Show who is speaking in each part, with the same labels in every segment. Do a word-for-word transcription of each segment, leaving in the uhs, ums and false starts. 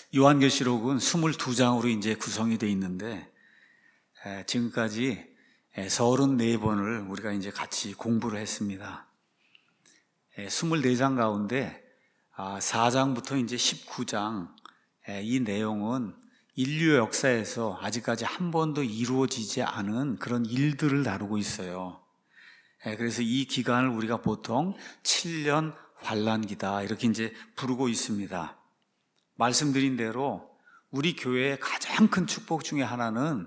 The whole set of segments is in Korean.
Speaker 1: 요한계시록은 이십이 장으로 이제 구성이 되어 있는데, 지금까지 삼십사 번을 우리가 이제 같이 공부를 했습니다. 이십사 장 가운데 사 장부터 이제 십구 장, 이 내용은 인류 역사에서 아직까지 한 번도 이루어지지 않은 그런 일들을 다루고 있어요. 그래서 이 기간을 우리가 보통 칠 년 환란기다 이렇게 이제 부르고 있습니다. 말씀드린 대로 우리 교회의 가장 큰 축복 중에 하나는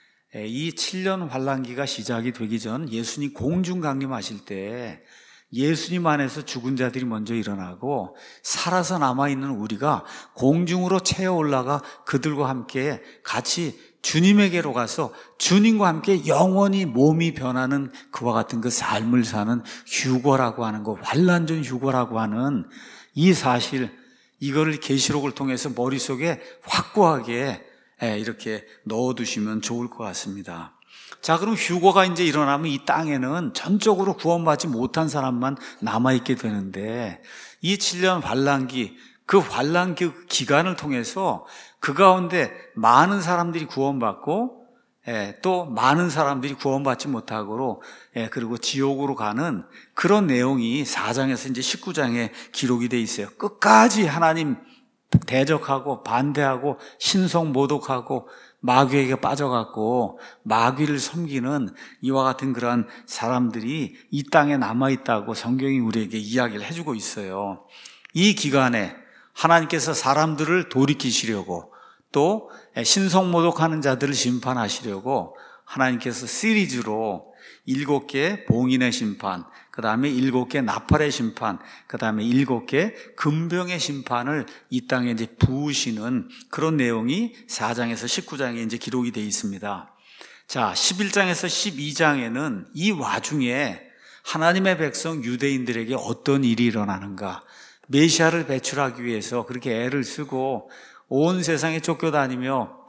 Speaker 1: 이 칠 년 환란기가 시작이 되기 전 예수님 공중 강림하실 때 예수님 안에서 죽은 자들이 먼저 일어나고 살아서 남아있는 우리가 공중으로 채어 올라가 그들과 함께 같이 주님에게로 가서 주님과 함께 영원히 몸이 변하는 그와 같은 그 삶을 사는 휴거라고 하는 거, 환란 전 휴거라고 하는 이 사실, 이거를 계시록을 통해서 머릿속에 확고하게 이렇게 넣어두시면 좋을 것 같습니다. 자, 그럼 휴거가 이제 일어나면 이 땅에는 전적으로 구원받지 못한 사람만 남아있게 되는데, 이 칠 년 환란기, 그 환란기 기간을 통해서 그 가운데 많은 사람들이 구원받고, 예, 또 많은 사람들이 구원받지 못하고, 예, 그리고 지옥으로 가는 그런 내용이 사 장에서 이제 십구 장에 기록이 돼 있어요. 끝까지 하나님 대적하고 반대하고 신성 모독하고 마귀에게 빠져갖고 마귀를 섬기는 이와 같은 그런 사람들이 이 땅에 남아있다고 성경이 우리에게 이야기를 해주고 있어요. 이 기간에 하나님께서 사람들을 돌이키시려고, 또 신성 모독하는 자들을 심판하시려고 하나님께서 시리즈로 일곱 개 봉인의 심판, 그 다음에 일곱 개 나팔의 심판, 그 다음에 일곱 개 금병의 심판을 이 땅에 이제 부으시는 그런 내용이 사 장에서 십구 장에 이제 기록이 되어 있습니다. 자, 십일 장에서 십이 장에는 이 와중에 하나님의 백성 유대인들에게 어떤 일이 일어나는가, 메시아를 배출하기 위해서 그렇게 애를 쓰고 온 세상에 쫓겨다니며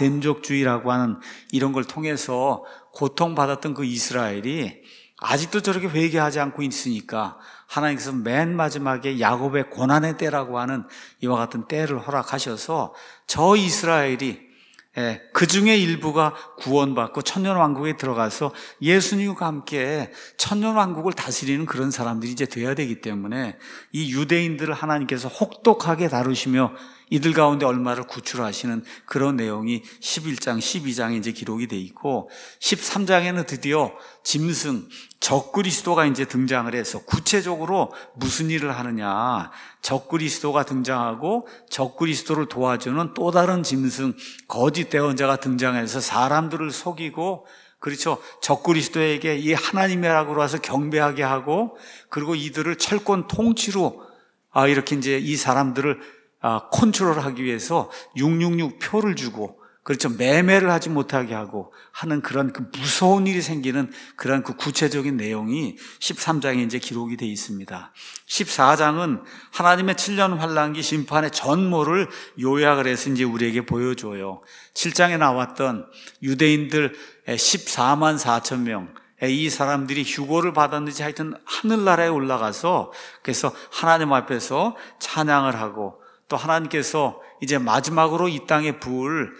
Speaker 1: 반셈족주의라고 하는 이런 걸 통해서 고통받았던 그 이스라엘이 아직도 저렇게 회개하지 않고 있으니까 하나님께서 맨 마지막에 야곱의 고난의 때라고 하는 이와 같은 때를 허락하셔서 저 이스라엘이 그 중에 일부가 구원받고 천년왕국에 들어가서 예수님과 함께 천년왕국을 다스리는 그런 사람들이 이제 돼야 되기 때문에 이 유대인들을 하나님께서 혹독하게 다루시며 이들 가운데 얼마를 구출하시는 그런 내용이 십일 장, 십이 장에 이제 기록이 돼 있고, 십삼 장에는 드디어 짐승, 적그리스도가 이제 등장을 해서 구체적으로 무슨 일을 하느냐, 적그리스도가 등장하고 적그리스도를 도와주는 또 다른 짐승, 거짓 대언자가 등장해서 사람들을 속이고, 그렇죠, 적그리스도에게 이 하나님이라고 해서 경배하게 하고, 그리고 이들을 철권 통치로 아 이렇게 이제 이 사람들을 아, 컨트롤하기 위해서 육육육 표를 주고, 그렇죠, 매매를 하지 못하게 하고 하는 그런 그 무서운 일이 생기는 그런 그 구체적인 내용이 십삼 장에 이제 기록이 되어 있습니다. 십사 장은 하나님의 칠 년 환란기 심판의 전모를 요약을 해서 이제 우리에게 보여줘요. 칠 장에 나왔던 유대인들 십사만 사천 명, 이 사람들이 휴거를 받았는지 하여튼 하늘나라에 올라가서 그래서 하나님 앞에서 찬양을 하고, 또 하나님께서 이제 마지막으로 이 땅에 부을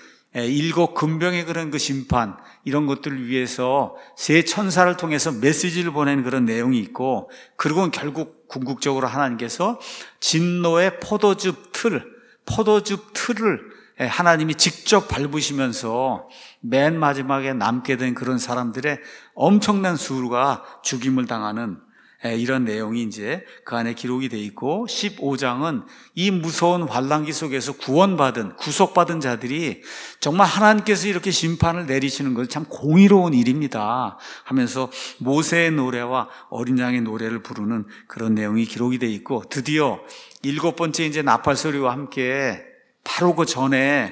Speaker 1: 일곱 금병의 그런 그 심판, 이런 것들을 위해서 세 천사를 통해서 메시지를 보내는 그런 내용이 있고, 그리고 결국 궁극적으로 하나님께서 진노의 포도즙 틀, 포도즙 틀을 하나님이 직접 밟으시면서 맨 마지막에 남게 된 그런 사람들의 엄청난 수가 죽임을 당하는 이런 내용이 이제 그 안에 기록이 되어 있고, 십오 장은 이 무서운 환란기 속에서 구원받은, 구속받은 자들이 정말 하나님께서 이렇게 심판을 내리시는 것은 참 공의로운 일입니다 하면서 모세의 노래와 어린 양의 노래를 부르는 그런 내용이 기록이 되어 있고, 드디어 일곱 번째 이제 나팔 소리와 함께 바로 그 전에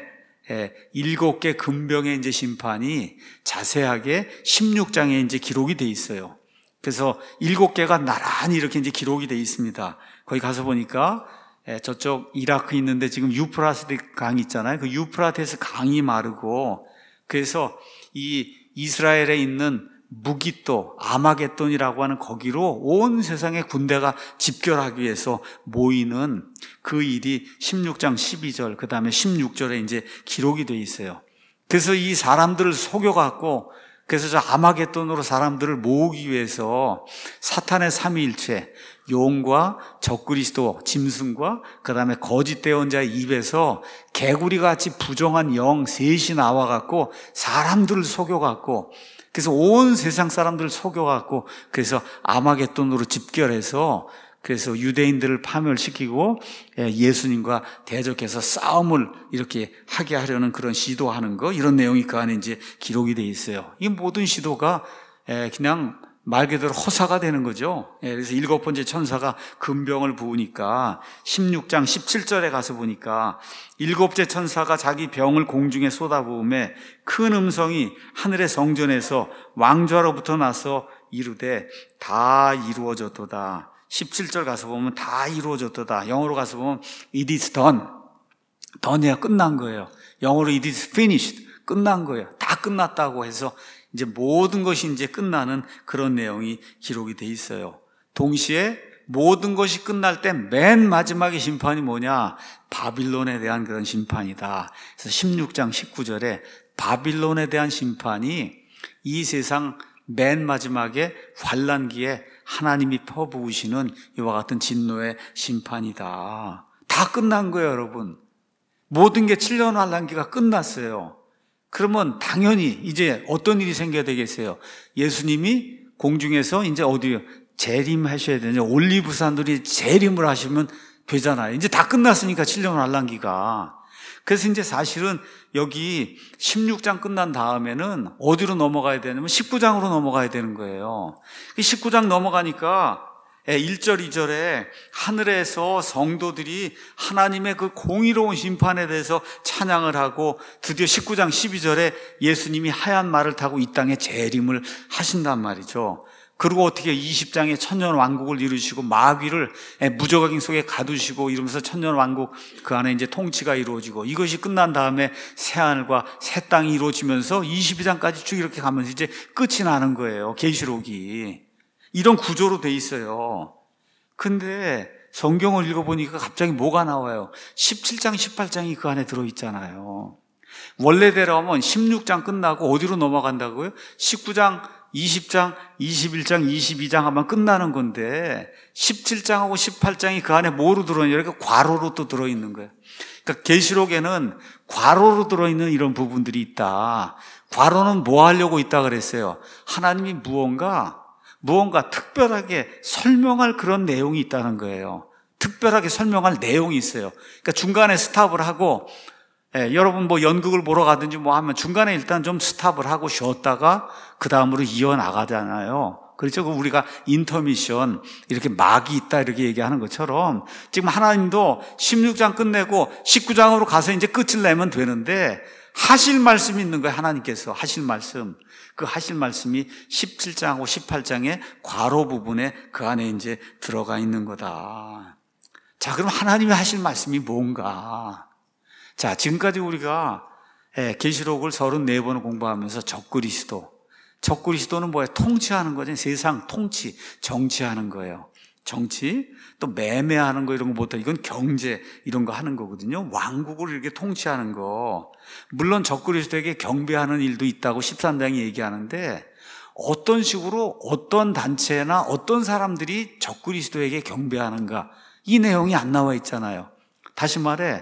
Speaker 1: 일곱 개 금병의 이제 심판이 자세하게 십육 장에 이제 기록이 되어 있어요. 그래서 일곱 개가 나란히 이렇게 이제 기록이 되어 있습니다. 거기 가서 보니까 저쪽 이라크 있는데 지금 유프라테 강이 있잖아요. 그 유프라테스 강이 마르고, 그래서 이 이스라엘에 있는 무기또, 아마겟돈이라고 하는 거기로 온 세상의 군대가 집결하기 위해서 모이는 그 일이 십육 장 십이 절, 그 다음에 십육 절에 이제 기록이 되어 있어요. 그래서 이 사람들을 속여갖고, 그래서 저 아마겟돈으로 사람들을 모으기 위해서 사탄의 삼위일체, 용과 적그리스도, 짐승과 그 다음에 거짓 대언자의 입에서 개구리같이 부정한 영 셋이 나와갖고 사람들을 속여갖고, 그래서 온 세상 사람들을 속여갖고, 그래서 아마겟돈으로 집결해서 그래서 유대인들을 파멸시키고 예수님과 대적해서 싸움을 이렇게 하게 하려는 그런 시도하는 거, 이런 내용이 그 안에 이제 기록이 되어 있어요. 이 모든 시도가 그냥 말 그대로 허사가 되는 거죠. 그래서 일곱 번째 천사가 금병을 부으니까 십육 장 십칠 절에 가서 보니까 일곱째 천사가 자기 병을 공중에 쏟아부음에 큰 음성이 하늘의 성전에서 왕좌로부터 나서 이르되 다 이루어졌도다. 십칠 절 가서 보면 다 이루어졌도다. 영어로 가서 보면 it is done. done이야 끝난 거예요. 영어로 it is finished. 끝난 거예요. 다 끝났다고 해서 이제 모든 것이 이제 끝나는 그런 내용이 기록이 돼 있어요. 동시에 모든 것이 끝날 때 맨 마지막의 심판이 뭐냐? 바빌론에 대한 그런 심판이다. 그래서 십육 장 십구 절에 바빌론에 대한 심판이 이 세상 맨 마지막에 환난기에 하나님이 퍼부으시는 이와 같은 진노의 심판이다. 다 끝난 거예요, 여러분. 모든 게 칠 년 환난기가 끝났어요. 그러면 당연히 이제 어떤 일이 생겨야 되겠어요? 예수님이 공중에서 이제 어디요? 재림하셔야 되냐? 올리브산들이 재림을 하시면 되잖아요. 이제 다 끝났으니까 칠 년 환난기가. 그래서 이제 사실은 여기 십육 장 끝난 다음에는 어디로 넘어가야 되냐면 십구 장으로 넘어가야 되는 거예요. 십구 장 넘어가니까 일 절, 이 절에 하늘에서 성도들이 하나님의 그 공의로운 심판에 대해서 찬양을 하고 드디어 십구 장 십이 절에 예수님이 하얀 말을 타고 이 땅에 재림을 하신단 말이죠. 그리고 어떻게 이십 장에 천년 왕국을 이루시고 마귀를 무저각인 속에 가두시고 이러면서 천년 왕국 그 안에 이제 통치가 이루어지고 이것이 끝난 다음에 새하늘과 새 땅이 이루어지면서 이십이 장까지 쭉 이렇게 가면서 이제 끝이 나는 거예요. 계시록이. 이런 구조로 돼 있어요. 근데 성경을 읽어보니까 갑자기 뭐가 나와요? 십칠 장, 십팔 장이 그 안에 들어있잖아요. 원래대로 하면 십육 장 끝나고 어디로 넘어간다고요? 십구 장, 이십 장, 이십일 장, 이십이 장 하면 끝나는 건데 십칠 장하고 십팔 장이 그 안에 뭐로 들어있냐? 이렇게 괄호로 또 들어있는 거예요. 그러니까 계시록에는 괄호로 들어있는 이런 부분들이 있다. 괄호는 뭐 하려고 있다 그랬어요? 하나님이 무언가 무언가 특별하게 설명할 그런 내용이 있다는 거예요. 특별하게 설명할 내용이 있어요. 그러니까 중간에 스탑을 하고 예, 여러분 뭐 연극을 보러 가든지 뭐 하면 중간에 일단 좀 스탑을 하고 쉬었다가 그 다음으로 이어나가잖아요. 그렇죠? 우리가 인터미션 이렇게 막이 있다 이렇게 얘기하는 것처럼 지금 하나님도 십육 장 끝내고 십구 장으로 가서 이제 끝을 내면 되는데 하실 말씀이 있는 거예요. 하나님께서 하실 말씀. 그 하실 말씀이 십칠 장하고 십팔 장의 괄호 부분에 그 안에 이제 들어가 있는 거다. 자, 그럼 하나님이 하실 말씀이 뭔가? 자, 지금까지 우리가 계시록을 서른네 번을 공부하면서 적그리스도. 적그리스도는 뭐예요? 통치하는 거죠. 세상 통치, 정치하는 거예요. 정치, 또 매매하는 거 이런 거 못하 이건 경제 이런 거 하는 거거든요. 왕국을 이렇게 통치하는 거. 물론 적그리스도에게 경배하는 일도 있다고 십삼 장이 얘기하는데 어떤 식으로 어떤 단체나 어떤 사람들이 적그리스도에게 경배하는가 이 내용이 안 나와 있잖아요. 다시 말해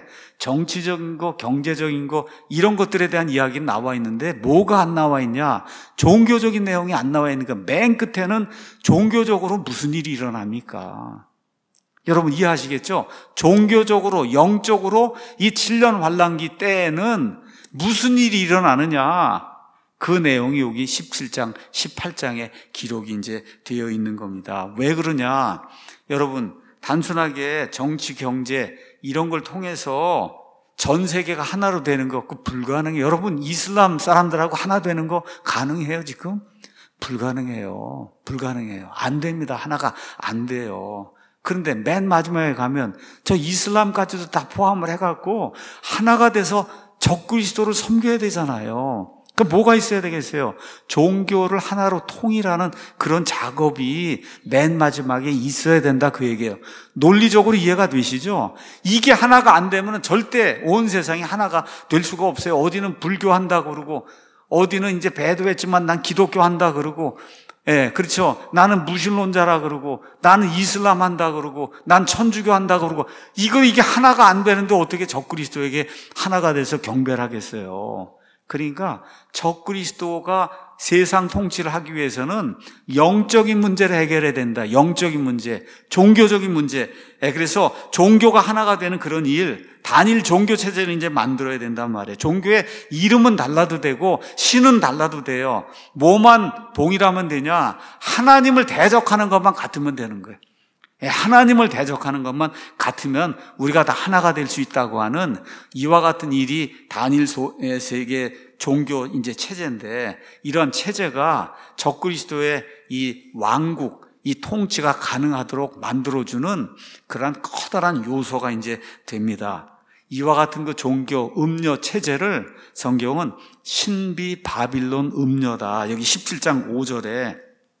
Speaker 1: 정치적인 거, 경제적인 거 이런 것들에 대한 이야기는 나와 있는데 뭐가 안 나와 있냐? 종교적인 내용이 안 나와 있는 거야. 맨 끝에는 종교적으로 무슨 일이 일어납니까? 여러분 이해하시겠죠? 종교적으로, 영적으로 이 칠 년 환난기 때에는 무슨 일이 일어나느냐? 그 내용이 여기 십칠 장, 십팔 장에 기록이 이제 되어 있는 겁니다. 왜 그러냐? 여러분 단순하게 정치, 경제 이런 걸 통해서 전 세계가 하나로 되는 거 그 불가능해요. 여러분 이슬람 사람들하고 하나 되는 거 가능해요 지금? 불가능해요. 불가능해요. 안 됩니다. 하나가 안 돼요. 그런데 맨 마지막에 가면 저 이슬람까지도 다 포함을 해갖고 하나가 돼서 적그리스도를 섬겨야 되잖아요. 그 뭐가 있어야 되겠어요? 종교를 하나로 통일하는 그런 작업이 맨 마지막에 있어야 된다 그 얘기예요. 논리적으로 이해가 되시죠? 이게 하나가 안 되면 절대 온 세상이 하나가 될 수가 없어요. 어디는 불교한다 그러고 어디는 이제 배도했지만 난 기독교 한다 그러고, 예, 그렇죠. 나는 무신론자라 그러고 나는 이슬람 한다 그러고 난 천주교 한다 그러고, 이거 이게 하나가 안 되는데 어떻게 적그리스도에게 하나가 돼서 경배를 하겠어요? 그러니까 적그리스도가 세상 통치를 하기 위해서는 영적인 문제를 해결해야 된다. 영적인 문제, 종교적인 문제. 그래서 종교가 하나가 되는 그런 일, 단일 종교 체제를 이제 만들어야 된단 말이에요. 종교의 이름은 달라도 되고 신은 달라도 돼요. 뭐만 동일하면 되냐? 하나님을 대적하는 것만 같으면 되는 거예요. 하나님을 대적하는 것만 같으면 우리가 다 하나가 될 수 있다고 하는 이와 같은 일이 단일 세계 종교 이제 체제인데, 이런 체제가 적그리스도의 이 왕국, 이 통치가 가능하도록 만들어주는 그러한 커다란 요소가 이제 됩니다. 이와 같은 그 종교 음녀 체제를 성경은 신비 바빌론 음녀다. 여기 십칠 장 오 절에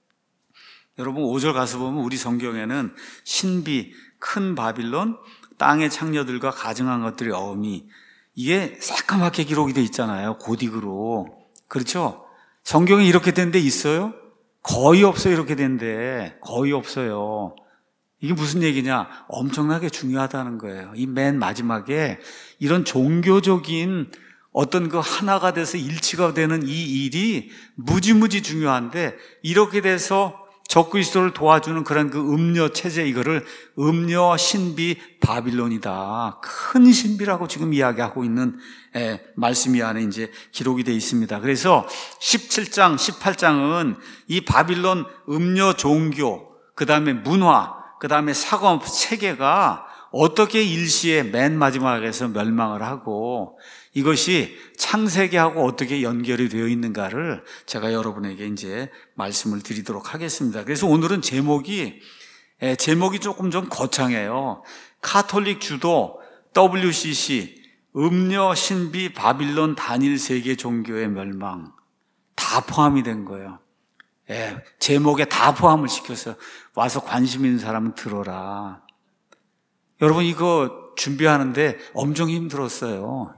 Speaker 1: 여러분 오 절 가서 보면 우리 성경에는 신비, 큰 바빌론, 땅의 창녀들과 가증한 것들의 어음이, 이게 새까맣게 기록이 돼 있잖아요. 고딕으로. 그렇죠? 성경에 이렇게 된 데 있어요? 거의 없어요. 이렇게 된 데 거의 없어요. 이게 무슨 얘기냐? 엄청나게 중요하다는 거예요. 이 맨 마지막에 이런 종교적인 어떤 그 하나가 돼서 일치가 되는 이 일이 무지무지 중요한데, 이렇게 돼서 적그리스도를 도와주는 그런 그 음녀 체제, 이거를 음녀 신비 바빌론이다. 큰 신비라고 지금 이야기하고 있는 에, 말씀이 안에 이제 기록이 되어 있습니다. 그래서 십칠 장, 십팔 장은 이 바빌론 음녀 종교, 그 다음에 문화, 그 다음에 사고 체계가 어떻게 일시에 맨 마지막에서 멸망을 하고 이것이 창세기하고 어떻게 연결이 되어 있는가를 제가 여러분에게 이제 말씀을 드리도록 하겠습니다. 그래서 오늘은 제목이, 제목이 조금 좀 거창해요. 카톨릭 주도 더블유씨씨, 음녀 신비 바빌론 단일 세계 종교의 멸망, 다 포함이 된 거예요. 예, 제목에 다 포함을 시켜서 와서 관심 있는 사람은 들어라. 여러분 이거 준비하는데 엄청 힘들었어요.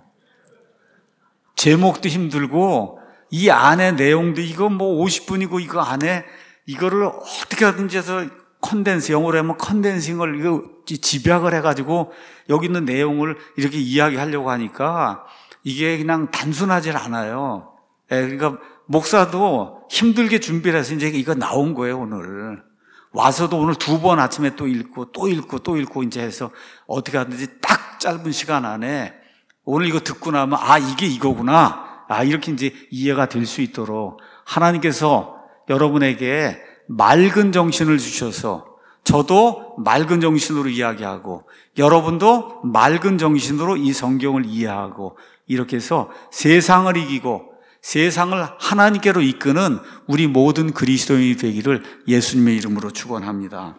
Speaker 1: 제목도 힘들고 이 안에 내용도, 이거 뭐 오십 분이고 이거 안에 이거를 어떻게 하든지 해서 컨덴스, 영어로 하면 컨덴싱을 이거 집약을 해가지고 여기 있는 내용을 이렇게 이야기하려고 하니까 이게 그냥 단순하지 않아요. 예, 그러니까 목사도 힘들게 준비를 해서 이제 이거 나온 거예요, 오늘. 와서도 오늘 두 번 아침에 또 읽고 또 읽고 또 읽고 이제 해서 어떻게 하든지 딱 짧은 시간 안에 오늘 이거 듣고 나면 아, 이게 이거구나. 아, 이렇게 이제 이해가 될 수 있도록 하나님께서 여러분에게 맑은 정신을 주셔서 저도 맑은 정신으로 이야기하고 여러분도 맑은 정신으로 이 성경을 이해하고 이렇게 해서 세상을 이기고 세상을 하나님께로 이끄는 우리 모든 그리스도인이 되기를 예수님의 이름으로 축원합니다.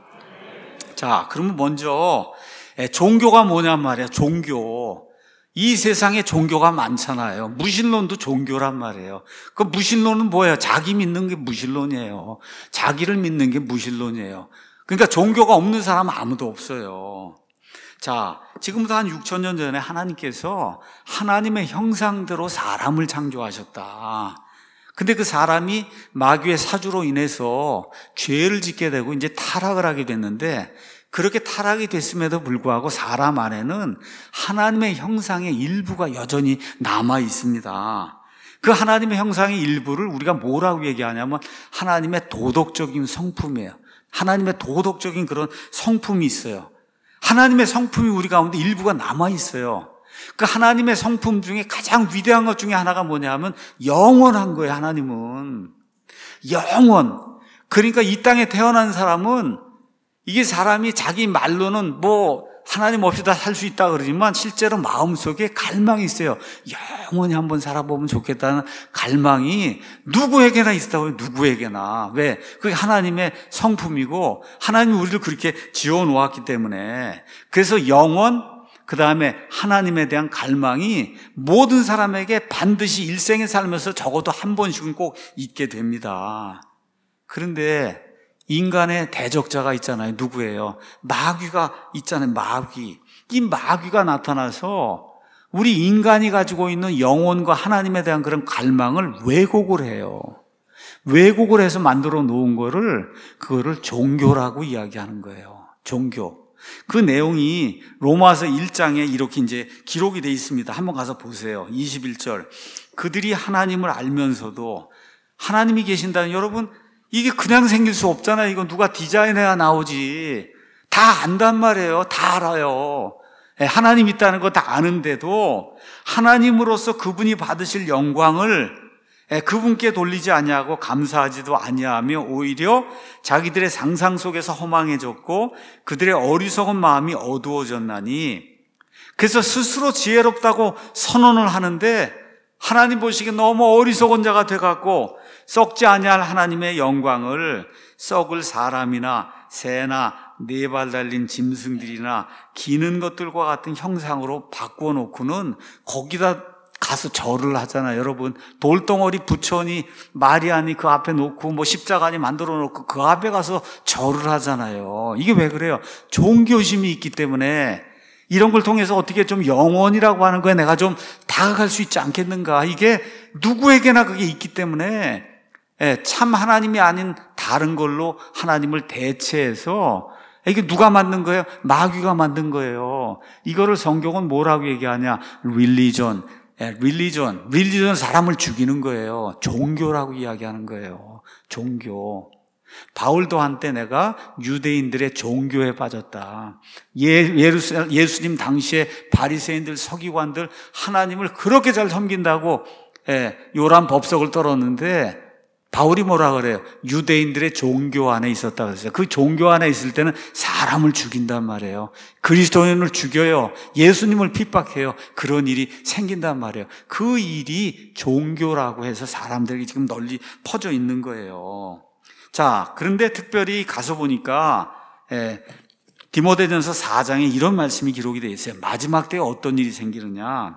Speaker 1: 자, 그러면 먼저 종교가 뭐냔 말이야. 종교. 이 세상에 종교가 많잖아요. 무신론도 종교란 말이에요. 그 무신론은 뭐예요? 자기 믿는 게 무신론이에요. 자기를 믿는 게 무신론이에요. 그러니까 종교가 없는 사람은 아무도 없어요. 자, 지금부터 한 육천 년 전에 하나님께서 하나님의 형상대로 사람을 창조하셨다. 근데 그 사람이 마귀의 사주로 인해서 죄를 짓게 되고 이제 타락을 하게 됐는데, 그렇게 타락이 됐음에도 불구하고 사람 안에는 하나님의 형상의 일부가 여전히 남아 있습니다. 그 하나님의 형상의 일부를 우리가 뭐라고 얘기하냐면 하나님의 도덕적인 성품이에요. 하나님의 도덕적인 그런 성품이 있어요. 하나님의 성품이 우리 가운데 일부가 남아 있어요. 그 하나님의 성품 중에 가장 위대한 것 중에 하나가 뭐냐 하면 영원한 거예요. 하나님은 영원. 그러니까 이 땅에 태어난 사람은, 이게 사람이 자기 말로는 뭐 하나님 없이 다 살 수 있다 그러지만 실제로 마음속에 갈망이 있어요. 영원히 한번 살아보면 좋겠다는 갈망이 누구에게나 있다고요. 누구에게나. 왜? 그게 하나님의 성품이고 하나님이 우리를 그렇게 지어놓았기 때문에. 그래서 영원, 그 다음에 하나님에 대한 갈망이 모든 사람에게 반드시 일생에 살면서 적어도 한 번씩은 꼭 있게 됩니다. 그런데 인간의 대적자가 있잖아요. 누구예요? 마귀가 있잖아요. 마귀. 이 마귀가 나타나서 우리 인간이 가지고 있는 영혼과 하나님에 대한 그런 갈망을 왜곡을 해요. 왜곡을 해서 만들어 놓은 거를, 그거를 종교라고 이야기하는 거예요. 종교. 그 내용이 로마서 일 장에 이렇게 이제 기록이 되어 있습니다. 한번 가서 보세요. 이십일 절. 그들이 하나님을 알면서도, 하나님이 계신다는, 여러분, 이게 그냥 생길 수 없잖아요. 이건 누가 디자인해야 나오지. 다 안단 말이에요. 다 알아요. 하나님 있다는 거 다 아는데도 하나님으로서 그분이 받으실 영광을 그분께 돌리지 아니하고 감사하지도 아니하며 오히려 자기들의 상상 속에서 허망해졌고 그들의 어리석은 마음이 어두워졌나니, 그래서 스스로 지혜롭다고 선언을 하는데 하나님 보시기에 너무 어리석은 자가 돼갖고 썩지 아니할 하나님의 영광을 썩을 사람이나 새나 네 발 달린 짐승들이나 기는 것들과 같은 형상으로 바꿔놓고는 거기다 가서 절을 하잖아요. 여러분, 돌덩어리 부처니 마리아니 그 앞에 놓고 뭐 십자가니 만들어 놓고 그 앞에 가서 절을 하잖아요. 이게 왜 그래요? 종교심이 있기 때문에. 이런 걸 통해서 어떻게 좀 영원이라고 하는 거에 내가 좀 다가갈 수 있지 않겠는가. 이게 누구에게나 그게 있기 때문에 참 하나님이 아닌 다른 걸로 하나님을 대체해서, 이게 누가 만든 거예요? 마귀가 만든 거예요. 이거를 성경은 뭐라고 얘기하냐? 릴리전. 릴리전. 릴리전 사람을 죽이는 거예요. 종교라고 이야기하는 거예요. 종교. 바울도 한때 내가 유대인들의 종교에 빠졌다. 예, 예루살렘, 예수님 당시에 바리새인들, 서기관들 하나님을 그렇게 잘 섬긴다고 예, 요란 법석을 떨었는데 바울이 뭐라 그래요? 유대인들의 종교 안에 있었다 그랬어요. 그 종교 안에 있을 때는 사람을 죽인단 말이에요. 그리스도인을 죽여요. 예수님을 핍박해요. 그런 일이 생긴단 말이에요. 그 일이 종교라고 해서 사람들이 지금 널리 퍼져 있는 거예요. 자, 그런데 특별히 가서 보니까 예, 디모데전서 사 장에 이런 말씀이 기록이 되어 있어요. 마지막 때에 어떤 일이 생기느냐.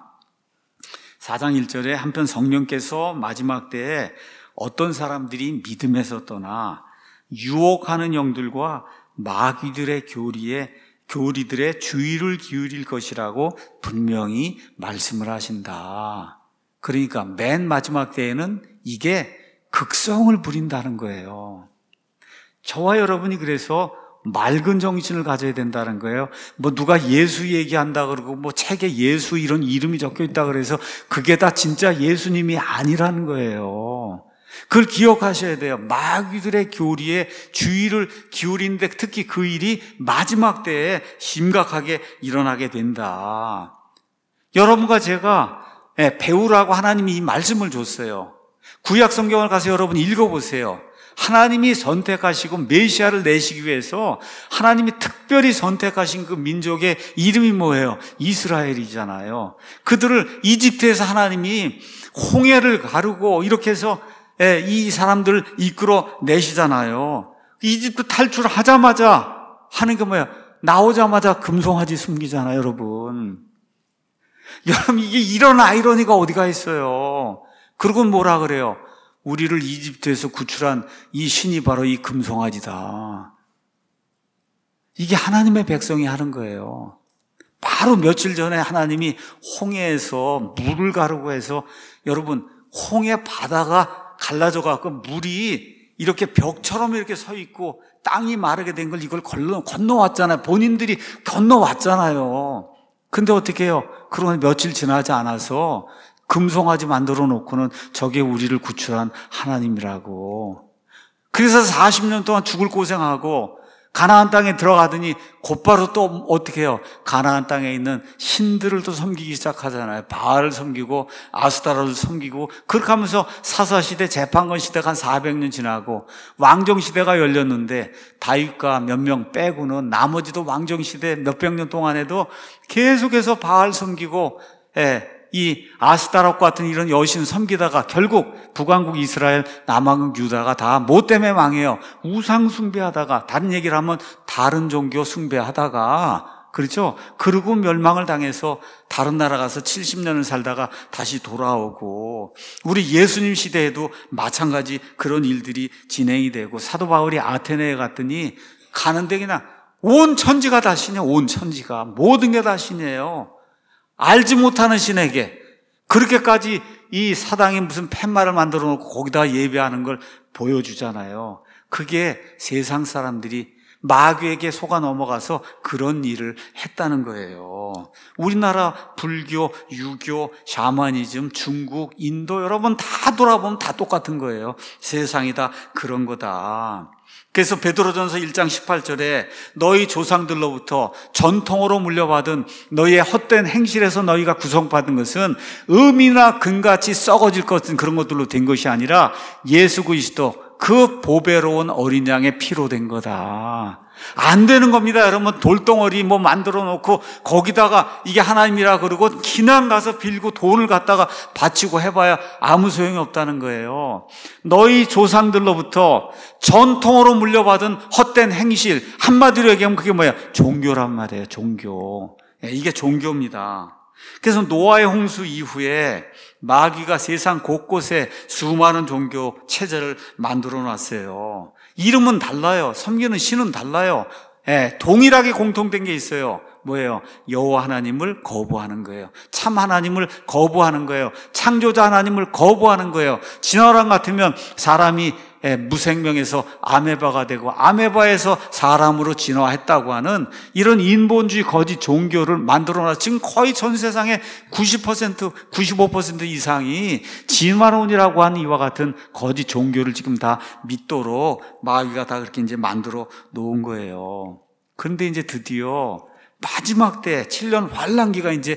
Speaker 1: 사 장 일 절에 한편 성령께서 마지막 때에 어떤 사람들이 믿음에서 떠나 유혹하는 영들과 마귀들의 교리에 교리들의 주의를 기울일 것이라고 분명히 말씀을 하신다. 그러니까 맨 마지막 때에는 이게 극성을 부린다는 거예요. 저와 여러분이 그래서 맑은 정신을 가져야 된다는 거예요. 뭐 누가 예수 얘기한다 그러고 뭐 책에 예수 이런 이름이 적혀 있다 그래서 그게 다 진짜 예수님이 아니라는 거예요. 그걸 기억하셔야 돼요. 마귀들의 교리에 주의를 기울이는데 특히 그 일이 마지막 때에 심각하게 일어나게 된다. 여러분과 제가 배우라고 하나님이 이 말씀을 줬어요. 구약 성경을 가서 여러분 읽어보세요. 하나님이 선택하시고 메시아를 내시기 위해서 하나님이 특별히 선택하신 그 민족의 이름이 뭐예요? 이스라엘이잖아요. 그들을 이집트에서 하나님이 홍해를 가르고 이렇게 해서 이 사람들을 이끌어 내시잖아요. 이집트 탈출하자마자 하는 게 뭐예요? 나오자마자 금송아지 숨기잖아요, 여러분. 여러분, 이게 이런 아이러니가 어디가 있어요? 그러고 뭐라 그래요? 우리를 이집트에서 구출한 이 신이 바로 이 금송아지다. 이게 하나님의 백성이 하는 거예요. 바로 며칠 전에 하나님이 홍해에서 물을 가르고 해서 여러분, 홍해 바다가 갈라져 갖고 물이 이렇게 벽처럼 이렇게 서 있고 땅이 마르게 된 걸 이걸 건너, 건너왔잖아요. 본인들이 건너왔잖아요. 근데 어떻게 해요? 그러고 며칠 지나지 않아서 금송아지 만들어 놓고는 저게 우리를 구출한 하나님이라고. 그래서 사십 년 동안 죽을 고생하고 가나안 땅에 들어가더니 곧바로 또 어떻게 해요? 가나안 땅에 있는 신들을 또 섬기기 시작하잖아요. 바알을 섬기고 아스타라를 섬기고 그렇게 하면서 사사시대, 재판권 시대가 한 사백 년 지나고 왕정시대가 열렸는데 다윗과 몇 명 빼고는 나머지도 왕정시대 몇백 년 동안에도 계속해서 바알 섬기고 예, 이 아스타롯 같은 이런 여신 섬기다가 결국 북왕국 이스라엘, 남왕국 유다가 다 뭐 때문에 망해요? 우상 숭배하다가, 다른 얘기를 하면 다른 종교 숭배하다가 그렇죠? 그러고 멸망을 당해서 다른 나라 가서 칠십 년을 살다가 다시 돌아오고, 우리 예수님 시대에도 마찬가지 그런 일들이 진행이 되고, 사도 바울이 아테네에 갔더니 가는데 그냥 온 천지가 다 신이에요. 온 천지가 모든 게 다 신이에요. 알지 못하는 신에게 그렇게까지 이 사당이 무슨 팻말을 만들어 놓고 거기다 예배하는 걸 보여주잖아요. 그게 세상 사람들이 마귀에게 속아 넘어가서 그런 일을 했다는 거예요. 우리나라 불교, 유교, 샤머니즘, 중국, 인도 여러분 다 돌아보면 다 똑같은 거예요. 세상이 다 그런 거다. 그래서 베드로전서 일 장 십팔 절에 너희 조상들로부터 전통으로 물려받은 너희의 헛된 행실에서 너희가 구성받은 것은 음이나 금같이 썩어질 것 같은 그런 것들로 된 것이 아니라 예수 그리스도 그 보배로운 어린 양의 피로 된 거다. 안 되는 겁니다. 여러분 돌덩어리 뭐 만들어 놓고 거기다가 이게 하나님이라 그러고 기난 가서 빌고 돈을 갖다가 바치고 해봐야 아무 소용이 없다는 거예요. 너희 조상들로부터 전통으로 물려받은 헛된 행실, 한마디로 얘기하면 그게 뭐야? 종교란 말이에요. 종교. 이게 종교입니다. 그래서 노아의 홍수 이후에 마귀가 세상 곳곳에 수많은 종교 체제를 만들어 놨어요. 이름은 달라요. 섬기는 신은 달라요. 예, 동일하게 공통된 게 있어요. 뭐예요? 여호와 하나님을 거부하는 거예요. 참 하나님을 거부하는 거예요. 창조자 하나님을 거부하는 거예요. 진화론 같으면 사람이 무생명에서 아메바가 되고 아메바에서 사람으로 진화했다고 하는 이런 인본주의 거짓 종교를 만들어놔서 지금 거의 전 세상의 구십 퍼센트, 구십오 퍼센트 이상이 진화론이라고 하는 이와 같은 거짓 종교를 지금 다 믿도록 마귀가 다 그렇게 이제 만들어 놓은 거예요. 그런데 이제 드디어 마지막 때 칠 년 환란기가 이제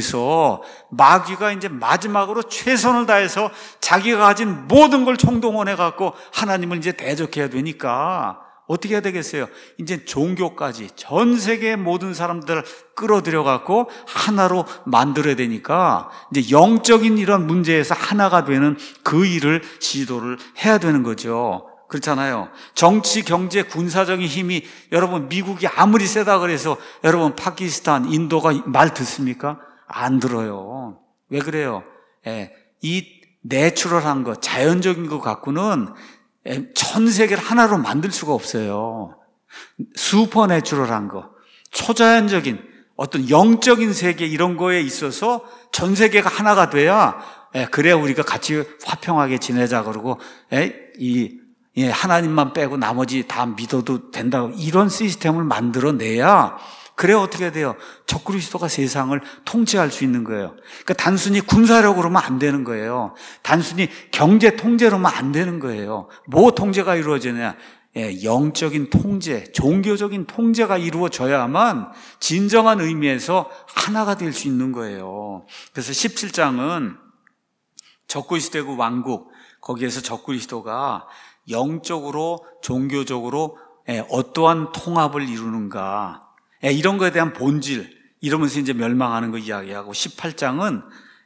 Speaker 1: 돼서 마귀가 이제 마지막으로 최선을 다해서 자기가 가진 모든 걸 총동원해 갖고 하나님을 이제 대적해야 되니까 어떻게 해야 되겠어요? 이제 종교까지 전 세계의 모든 사람들을 끌어들여 갖고 하나로 만들어야 되니까 이제 영적인 이런 문제에서 하나가 되는 그 일을 시도를 해야 되는 거죠. 그렇잖아요. 정치, 경제, 군사적인 힘이 여러분 미국이 아무리 세다 그래서 여러분 파키스탄, 인도가 말 듣습니까? 안 들어요. 왜 그래요? 예, 이 내추럴한 것, 자연적인 것 갖고는 전 세계를 하나로 만들 수가 없어요. 슈퍼 내추럴한 거, 초자연적인 어떤 영적인 세계 이런 거에 있어서 전 세계가 하나가 돼야 예, 그래야 우리가 같이 화평하게 지내자 그러고 예, 이 예, 하나님만 빼고 나머지 다 믿어도 된다고 이런 시스템을 만들어내야 그래야 어떻게 돼요? 적그리스도가 세상을 통치할 수 있는 거예요. 그러니까 단순히 군사력으로만 안 되는 거예요. 단순히 경제 통제로만 안 되는 거예요. 뭐 통제가 이루어지냐? 예, 영적인 통제, 종교적인 통제가 이루어져야만 진정한 의미에서 하나가 될 수 있는 거예요. 그래서 십칠 장은 적그리스도의 왕국, 거기에서 적그리스도가 영적으로 종교적으로 어떠한 통합을 이루는가 이런 거에 대한 본질 이러면서 이제 멸망하는 거 이야기하고 십팔 장은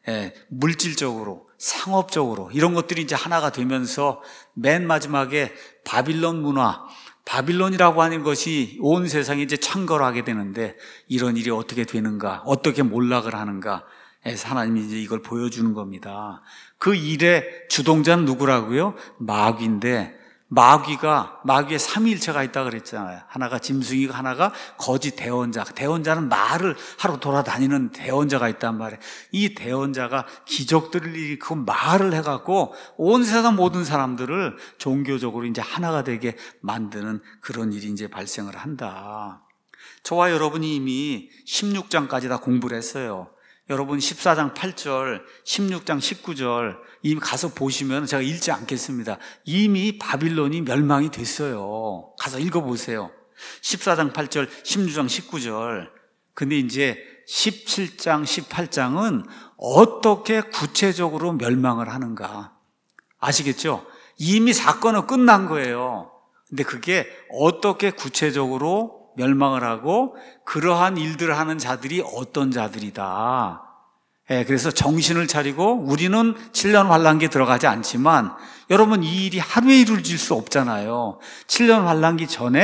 Speaker 1: 물질적으로 상업적으로 이런 것들이 이제 하나가 되면서 맨 마지막에 바빌론 문화 바빌론이라고 하는 것이 온 세상에 이제 창궐을 하게 되는데 이런 일이 어떻게 되는가 어떻게 몰락을 하는가 하나님이 이제 이걸 보여주는 겁니다. 그 일의 주동자는 누구라고요? 마귀인데 마귀가 마귀의 삼위일체가 있다 그랬잖아요. 하나가 짐승이고 하나가 거짓 대언자. 대언자는 말을 하러 돌아다니는 대언자가 있단 말이에요. 이 대언자가 기적들을 일으키고 말을 해갖고 온 세상 모든 사람들을 종교적으로 이제 하나가 되게 만드는 그런 일이 이제 발생을 한다. 저와 여러분이 이미 십육 장까지 다 공부를 했어요. 여러분 십사 장 팔 절, 십육 장 십구 절 이미 가서 보시면 제가 읽지 않겠습니다. 이미 바빌론이 멸망이 됐어요. 가서 읽어보세요. 십사 장 팔 절, 십육 장 십구 절. 근데 이제 십칠 장, 십팔 장은 어떻게 구체적으로 멸망을 하는가 아시겠죠? 이미 사건은 끝난 거예요. 근데 그게 어떻게 구체적으로 멸망을 하고 그러한 일들을 하는 자들이 어떤 자들이다. 예, 그래서 정신을 차리고 우리는 칠 년 환란기에 들어가지 않지만 여러분 이 일이 하루에 이루어질 수 없잖아요. 칠 년 환란기 전에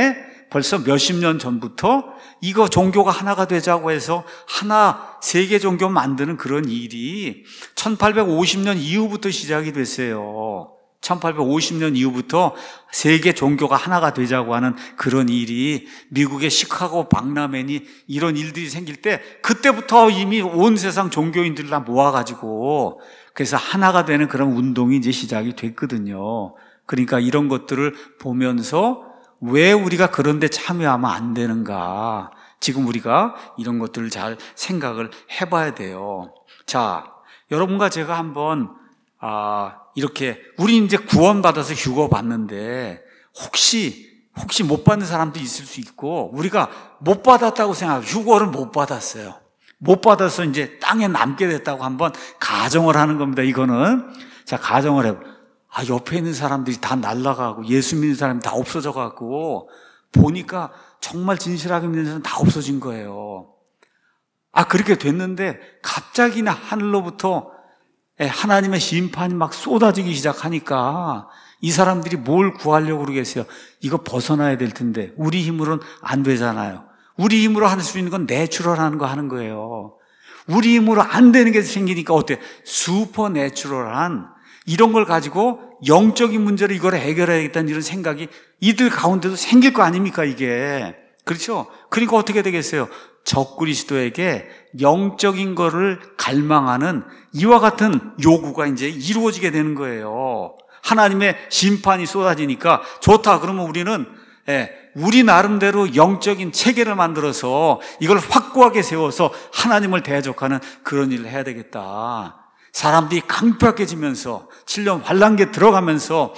Speaker 1: 벌써 몇십 년 전부터 이거 종교가 하나가 되자고 해서 하나 세계 종교 만드는 그런 일이 천팔백오십 년 이후부터 시작이 됐어요. 천팔백오십 년 이후부터 세계 종교가 하나가 되자고 하는 그런 일이 미국의 시카고 박람회니 이런 일들이 생길 때 그때부터 이미 온 세상 종교인들을 다 모아가지고 그래서 하나가 되는 그런 운동이 이제 시작이 됐거든요. 그러니까 이런 것들을 보면서 왜 우리가 그런 데 참여하면 안 되는가? 지금 우리가 이런 것들을 잘 생각을 해봐야 돼요. 자, 여러분과 제가 한번 아, 이렇게 우리 이제 구원받아서 휴거 받는데 혹시 혹시 못 받는 사람도 있을 수 있고 우리가 못 받았다고 생각하고 휴거를 못 받았어요. 못 받아서 이제 땅에 남게 됐다고 한번 가정을 하는 겁니다. 이거는 자 가정을 해. 아 옆에 있는 사람들이 다 날아가고 예수 믿는 사람이 다 없어져 갖고 보니까 정말 진실하게 믿는 사람 다 없어진 거예요. 아 그렇게 됐는데 갑자기나 하늘로부터 하나님의 심판이 막 쏟아지기 시작하니까 이 사람들이 뭘 구하려고 그러겠어요? 이거 벗어나야 될 텐데 우리 힘으로는 안 되잖아요. 우리 힘으로 할 수 있는 건 내추럴하는 거 하는 거예요. 우리 힘으로 안 되는 게 생기니까 어때? 슈퍼내추럴한 이런 걸 가지고 영적인 문제를 이걸 해결해야겠다는 이런 생각이 이들 가운데도 생길 거 아닙니까 이게. 그렇죠? 그러니까 어떻게 되겠어요? 적그리스도에게 영적인 거를 갈망하는 이와 같은 요구가 이제 이루어지게 되는 거예요. 하나님의 심판이 쏟아지니까 좋다. 그러면 우리는 예, 우리 나름대로 영적인 체계를 만들어서 이걸 확고하게 세워서 하나님을 대적하는 그런 일을 해야 되겠다. 사람들이 강팍해지면서 칠 년 환란기에 들어가면서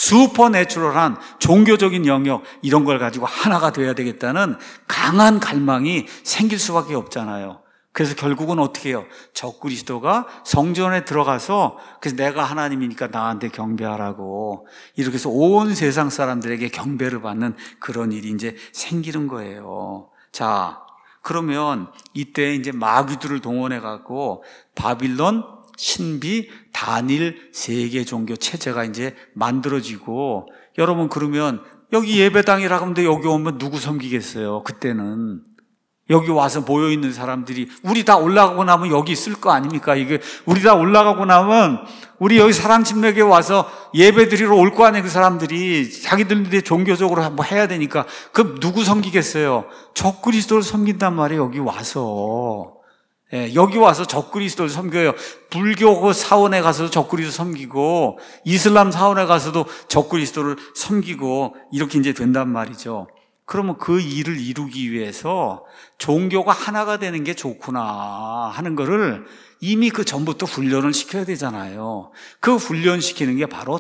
Speaker 1: 슈퍼내추럴한 종교적인 영역 이런 걸 가지고 하나가 돼야 되겠다는 강한 갈망이 생길 수밖에 없잖아요. 그래서 결국은 어떻게 해요? 적그리스도가 성전에 들어가서 그래서 내가 하나님이니까 나한테 경배하라고 이렇게 해서 온 세상 사람들에게 경배를 받는 그런 일이 이제 생기는 거예요. 자, 그러면 이때 이제 마귀들을 동원해 갖고 바빌론 신비, 단일, 세계 종교 체제가 이제 만들어지고 여러분 그러면 여기 예배당이라고 하면 여기 오면 누구 섬기겠어요? 그때는 여기 와서 모여있는 사람들이 우리 다 올라가고 나면 여기 있을 거 아닙니까? 이게 우리 다 올라가고 나면 우리 여기 사랑침례교회 와서 예배 드리러 올 거 아니에요? 그 사람들이 자기들이 종교적으로 뭐 해야 되니까 그럼 누구 섬기겠어요? 적그리스도를 섬긴단 말이에요. 여기 와서 예, 여기 와서 적그리스도를 섬겨요. 불교 사원에 가서도 적그리스도 섬기고 이슬람 사원에 가서도 적그리스도를 섬기고 이렇게 이제 된단 말이죠. 그러면 그 일을 이루기 위해서 종교가 하나가 되는 게 좋구나 하는 거를 이미 그 전부터 훈련을 시켜야 되잖아요. 그 훈련시키는 게 바로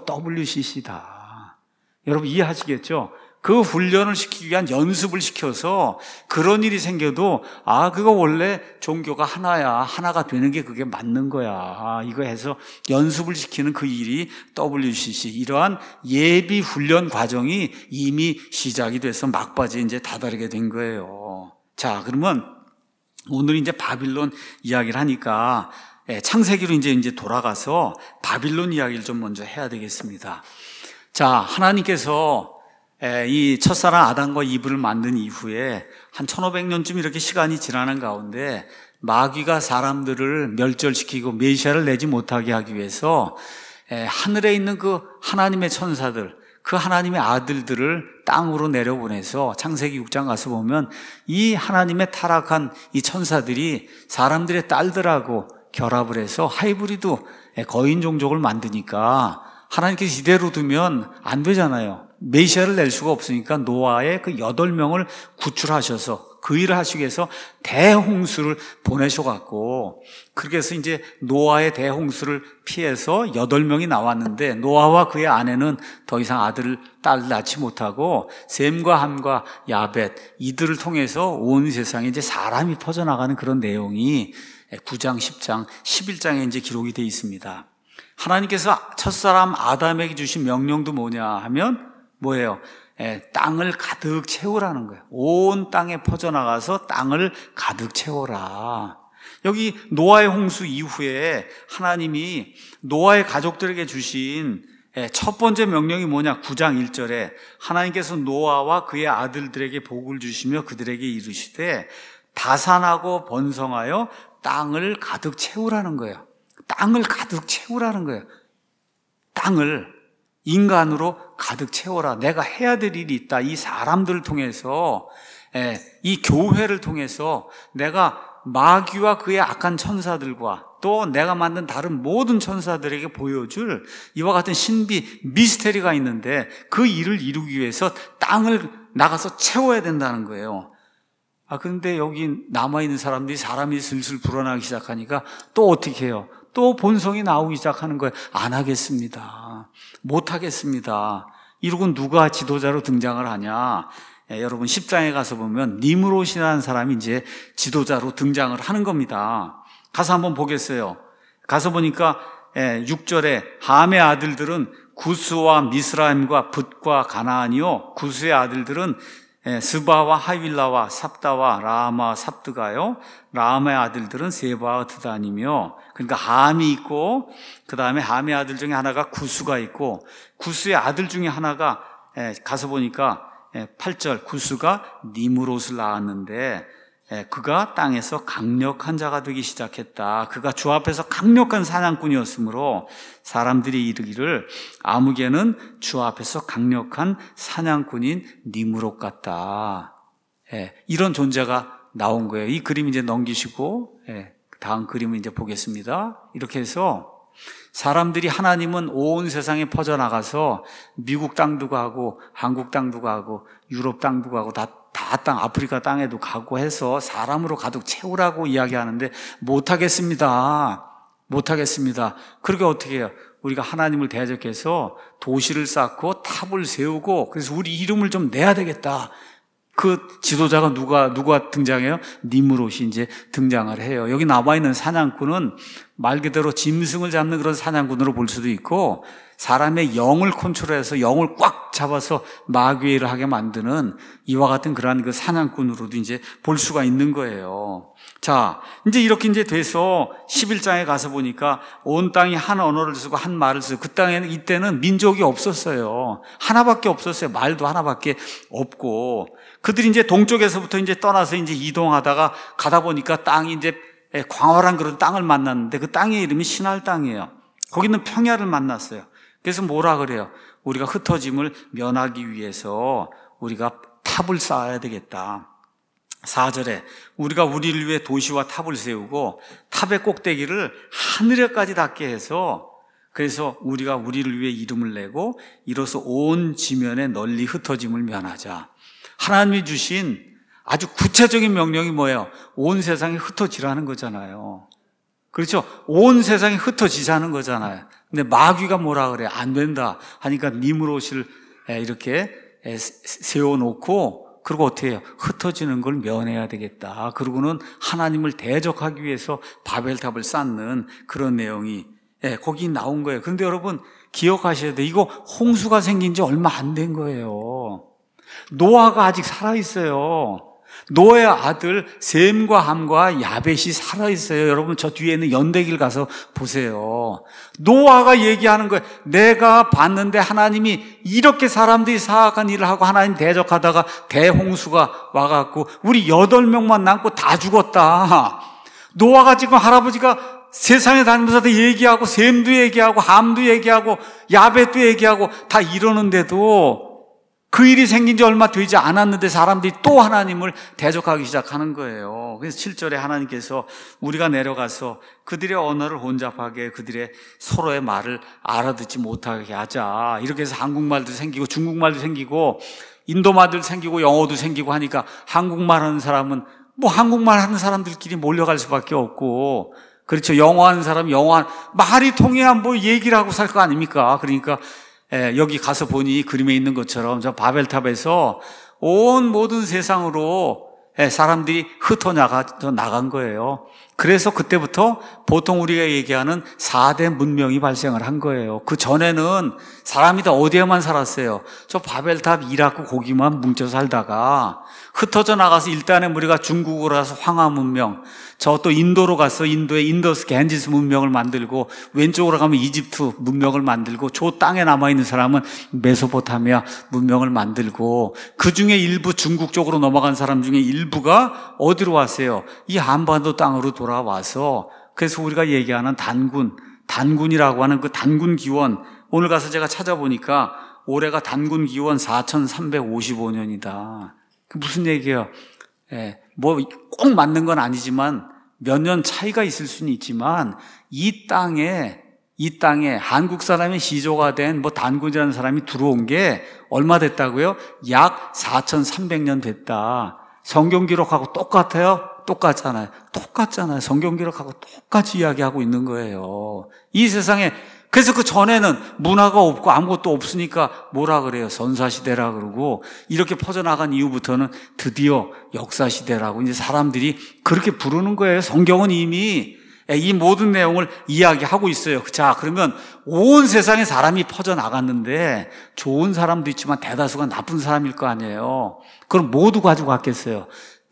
Speaker 1: 더블유씨씨다. 여러분 이해하시겠죠? 그 훈련을 시키기 위한 연습을 시켜서 그런 일이 생겨도 아 그거 원래 종교가 하나야. 하나가 되는 게 그게 맞는 거야. 이거 해서 연습을 시키는 그 일이 더블유씨씨 이러한 예비 훈련 과정이 이미 시작이 돼서 막바지에 이제 다다르게 된 거예요. 자 그러면 오늘 이제 바빌론 이야기를 하니까 창세기로 이제 이제 돌아가서 바빌론 이야기를 좀 먼저 해야 되겠습니다. 자 하나님께서 이 첫사람 아담과 이브를 만든 이후에 한 천오백 년쯤 이렇게 시간이 지나는 가운데 마귀가 사람들을 멸절시키고 메시아를 내지 못하게 하기 위해서 하늘에 있는 그 하나님의 천사들, 그 하나님의 아들들을 땅으로 내려보내서 창세기 육 장 가서 보면 이 하나님의 타락한 이 천사들이 사람들의 딸들하고 결합을 해서 하이브리드 거인 종족을 만드니까 하나님께서 이대로 두면 안 되잖아요. 메시아를 낼 수가 없으니까 노아의 그 여덟 명을 구출하셔서 그 일을 하시기 위해서 대홍수를 보내셔갖고 그렇게 해서 이제 노아의 대홍수를 피해서 여덟 명이 나왔는데 노아와 그의 아내는 더 이상 아들을 딸을 낳지 못하고 셈과 함과 야벳 이들을 통해서 온 세상에 이제 사람이 퍼져나가는 그런 내용이 구 장, 십 장, 십일 장에 이제 기록이 되어 있습니다. 하나님께서 첫사람 아담에게 주신 명령도 뭐냐 하면 뭐예요? 예, 땅을 가득 채우라는 거예요. 온 땅에 퍼져나가서 땅을 가득 채워라. 여기 노아의 홍수 이후에 하나님이 노아의 가족들에게 주신 첫 번째 명령이 뭐냐? 구 장 일 절에 하나님께서 노아와 그의 아들들에게 복을 주시며 그들에게 이르시되 다산하고 번성하여 땅을 가득 채우라는 거예요. 땅을 가득 채우라는 거예요. 땅을 인간으로 가득 채워라. 내가 해야 될 일이 있다. 이 사람들을 통해서, 이 교회를 통해서 내가 마귀와 그의 악한 천사들과 또 내가 만든 다른 모든 천사들에게 보여줄 이와 같은 신비, 미스테리가 있는데 그 일을 이루기 위해서 땅을 나가서 채워야 된다는 거예요. 아, 그런데 여기 남아있는 사람들이 사람이 슬슬 불어나기 시작하니까 또 어떻게 해요? 또 본성이 나오기 시작하는 거예요. 안 하겠습니다. 못 하겠습니다. 이러고 누가 지도자로 등장을 하냐? 예, 여러분 십 장에 가서 보면 니므롯이라는 사람이 이제 지도자로 등장을 하는 겁니다. 가서 한번 보겠어요. 가서 보니까 예, 육 절에 함의 아들들은 구스와 미스라임과 붓과 가나안이요, 구스의 아들들은 예, 스바와 하윌라와 삽다와 라마 삽드가요, 라마의 아들들은 세바와 드단이며, 그러니까 함이 있고 그 다음에 함의 아들 중에 하나가 구스가 있고, 구스의 아들 중에 하나가 예, 가서 보니까 팔 절 구스가 니므롯을 낳았는데 그가 땅에서 강력한 자가 되기 시작했다. 그가 주 앞에서 강력한 사냥꾼이었으므로 사람들이 이르기를 아무개는 주 앞에서 강력한 사냥꾼인 니므롯 같다. 이런 존재가 나온 거예요. 이 그림 이제 넘기시고 다음 그림을 이제 보겠습니다. 이렇게 해서 사람들이 하나님은 온 세상에 퍼져나가서 미국 땅도 가고 한국 땅도 가고 유럽 땅도 가고 다, 다 땅, 아프리카 땅에도 가고 해서 사람으로 가득 채우라고 이야기하는데 못하겠습니다. 못하겠습니다. 그러니까 어떻게 해요? 우리가 하나님을 대적해서 도시를 쌓고 탑을 세우고 그래서 우리 이름을 좀 내야 되겠다. 그 지도자가 누가, 누가 등장해요? 니므롯이 이제 등장을 해요. 여기 남아있는 사냥꾼은 말 그대로 짐승을 잡는 그런 사냥꾼으로 볼 수도 있고, 사람의 영을 컨트롤해서 영을 꽉 잡아서 마귀의 일을 하게 만드는 이와 같은 그러한 그 사냥꾼으로도 이제 볼 수가 있는 거예요. 자, 이제 이렇게 이제 돼서 십일 장에 가서 보니까 온 땅이 한 언어를 쓰고 한 말을 쓰고, 그 땅에는 이때는 민족이 없었어요. 하나밖에 없었어요. 말도 하나밖에 없고, 그들이 이제 동쪽에서부터 이제 떠나서 이제 이동하다가 가다 보니까 땅이 이제 광활한 그런 땅을 만났는데 그 땅의 이름이 신할 땅이에요. 거기는 평야를 만났어요. 그래서 뭐라 그래요? 우리가 흩어짐을 면하기 위해서 우리가 탑을 쌓아야 되겠다. 사 절에 우리가 우리를 위해 도시와 탑을 세우고 탑의 꼭대기를 하늘에까지 닿게 해서, 그래서 우리가 우리를 위해 이름을 내고 이로써 온 지면에 널리 흩어짐을 면하자. 하나님이 주신 아주 구체적인 명령이 뭐예요? 온 세상이 흩어지라는 거잖아요. 그렇죠? 온 세상이 흩어지자는 거잖아요. 근데 마귀가 뭐라 그래? 안 된다 하니까 니므롯을 이렇게 세워놓고, 그리고 어떻게 해요? 흩어지는 걸 면해야 되겠다. 그러고는 하나님을 대적하기 위해서 바벨탑을 쌓는 그런 내용이 거기 나온 거예요. 그런데 여러분 기억하셔야 돼요. 이거 홍수가 생긴 지 얼마 안 된 거예요. 노아가 아직 살아있어요. 노아의 아들 셈과 함과 야벳이 살아있어요. 여러분 저 뒤에 있는 연대기를 가서 보세요. 노아가 얘기하는 거예요. 내가 봤는데 하나님이 이렇게 사람들이 사악한 일을 하고 하나님 대적하다가 대홍수가 와갖고 우리 여덟 명만 남고 다 죽었다. 노아가 지금 할아버지가 세상에 다니면서 다 얘기하고 셈도 얘기하고 함도 얘기하고 야벳도 얘기하고 다 이러는데도 그 일이 생긴 지 얼마 되지 않았는데 사람들이 또 하나님을 대적하기 시작하는 거예요. 그래서 칠 절에 하나님께서 우리가 내려가서 그들의 언어를 혼잡하게, 그들의 서로의 말을 알아듣지 못하게 하자. 이렇게 해서 한국말도 생기고 중국말도 생기고 인도말도 생기고 영어도 생기고 하니까 한국말 하는 사람은 뭐 한국말 하는 사람들끼리 몰려갈 수밖에 없고, 그렇죠. 영어 하는 사람 영어 말이 통해야 뭐 얘기를 하고 살 거 아닙니까? 그러니까 예, 여기 가서 보니 그림에 있는 것처럼 저 바벨탑에서 온 모든 세상으로 예, 사람들이 흩어나가 나간 거예요. 그래서 그때부터 보통 우리가 얘기하는 사 대 문명이 발생을 한 거예요. 그 전에는 사람이 다 어디에만 살았어요? 저 바벨탑 이라크 거기만 뭉쳐 살다가 흩어져 나가서 일단은 우리가 중국으로 가서 황하 문명, 저 또 인도로 가서 인도의 인더스 겐지스 문명을 만들고, 왼쪽으로 가면 이집트 문명을 만들고, 저 땅에 남아있는 사람은 메소포타미아 문명을 만들고, 그 중에 일부 중국 쪽으로 넘어간 사람 중에 일부가 어디로 왔어요? 이 한반도 땅으로 돌아와서, 그래서 우리가 얘기하는 단군, 단군이라고 하는 그 단군 기원, 오늘 가서 제가 찾아보니까 올해가 단군 기원 사천삼백오십오 년이다. 그 무슨 얘기예요? 예, 뭐 꼭 맞는 건 아니지만 몇 년 차이가 있을 수는 있지만 이 땅에 이 땅에 한국 사람의 시조가 된 뭐 단군이라는 사람이 들어온 게 얼마 됐다고요? 약 사천삼백 년 됐다. 성경 기록하고 똑같아요? 똑같잖아요. 똑같잖아요. 성경 기록하고 똑같이 이야기하고 있는 거예요. 이 세상에. 그래서 그 전에는 문화가 없고 아무것도 없으니까 뭐라 그래요? 선사시대라 그러고, 이렇게 퍼져나간 이후부터는 드디어 역사시대라고 이제 사람들이 그렇게 부르는 거예요. 성경은 이미 이 모든 내용을 이야기하고 있어요. 자, 그러면 온 세상에 사람이 퍼져나갔는데 좋은 사람도 있지만 대다수가 나쁜 사람일 거 아니에요. 그럼 모두 가지고 갔겠어요.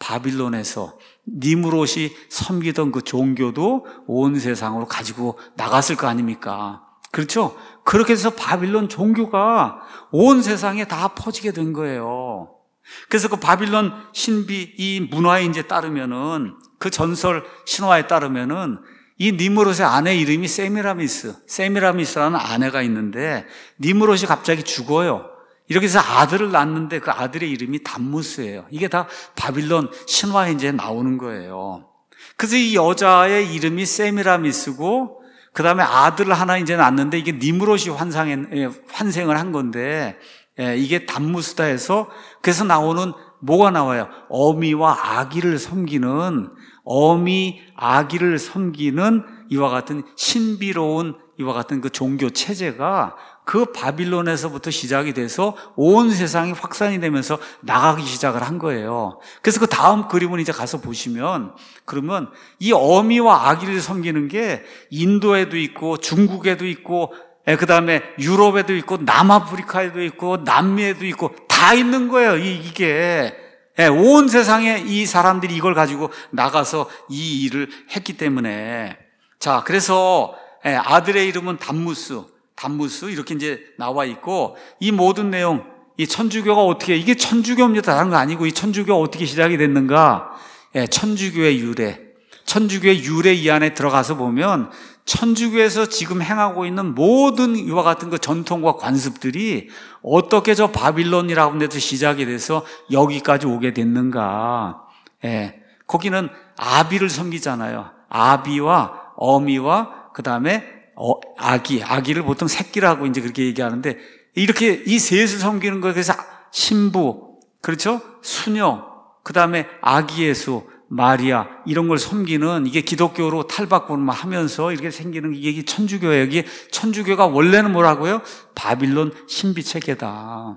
Speaker 1: 바빌론에서 니무롯이 섬기던 그 종교도 온 세상으로 가지고 나갔을 거 아닙니까? 그렇죠? 그렇게 해서 바빌론 종교가 온 세상에 다 퍼지게 된 거예요. 그래서 그 바빌론 신비, 이 문화에 이제 따르면은, 그 전설 신화에 따르면은, 이 니무롯의 아내 이름이 세미라미스, 세미라미스라는 아내가 있는데, 니무롯이 갑자기 죽어요. 이렇게 해서 아들을 낳는데 그 아들의 이름이 담무스예요. 이게 다 바빌론 신화에 이제 나오는 거예요. 그래서 이 여자의 이름이 세미라미스고, 그 다음에 아들을 하나 이제 낳는데 이게 니무롯이 환상에, 환생을 한 건데, 이게 담무스다 해서, 그래서 나오는 뭐가 나와요? 어미와 아기를 섬기는, 어미, 아기를 섬기는 이와 같은 신비로운 이와 같은 그 종교 체제가 그 바빌론에서부터 시작이 돼서 온 세상이 확산이 되면서 나가기 시작을 한 거예요. 그래서 그 다음 그림을 이제 가서 보시면, 그러면 이 어미와 아기를 섬기는 게 인도에도 있고 중국에도 있고, 그 다음에 유럽에도 있고 남아프리카에도 있고 남미에도 있고 다 있는 거예요. 이게 온 세상에 이 사람들이 이걸 가지고 나가서 이 일을 했기 때문에. 자, 그래서 아들의 이름은 담무스, 담무스 이렇게 이제 나와 있고, 이 모든 내용, 이 천주교가 어떻게, 이게 천주교입니다. 다른 거 아니고, 이 천주교가 어떻게 시작이 됐는가? 예, 천주교의 유래, 천주교의 유래 이 안에 들어가서 보면 천주교에서 지금 행하고 있는 모든 이와 같은 그 전통과 관습들이 어떻게 저 바빌론이라고 하는 데서 시작이 돼서 여기까지 오게 됐는가? 예, 거기는 아비를 섬기잖아요. 아비와 어미와 그 다음에 어, 아기, 아기를 보통 새끼라고 이제 그렇게 얘기하는데, 이렇게 이 셋을 섬기는 거예요. 그래서 신부, 그렇죠? 수녀, 그 다음에 아기 예수, 마리아, 이런 걸 섬기는, 이게 기독교로 탈바꿈 하면서 이렇게 생기는 이게 천주교예요. 이게 천주교가 원래는 뭐라고요? 바빌론 신비 체계다.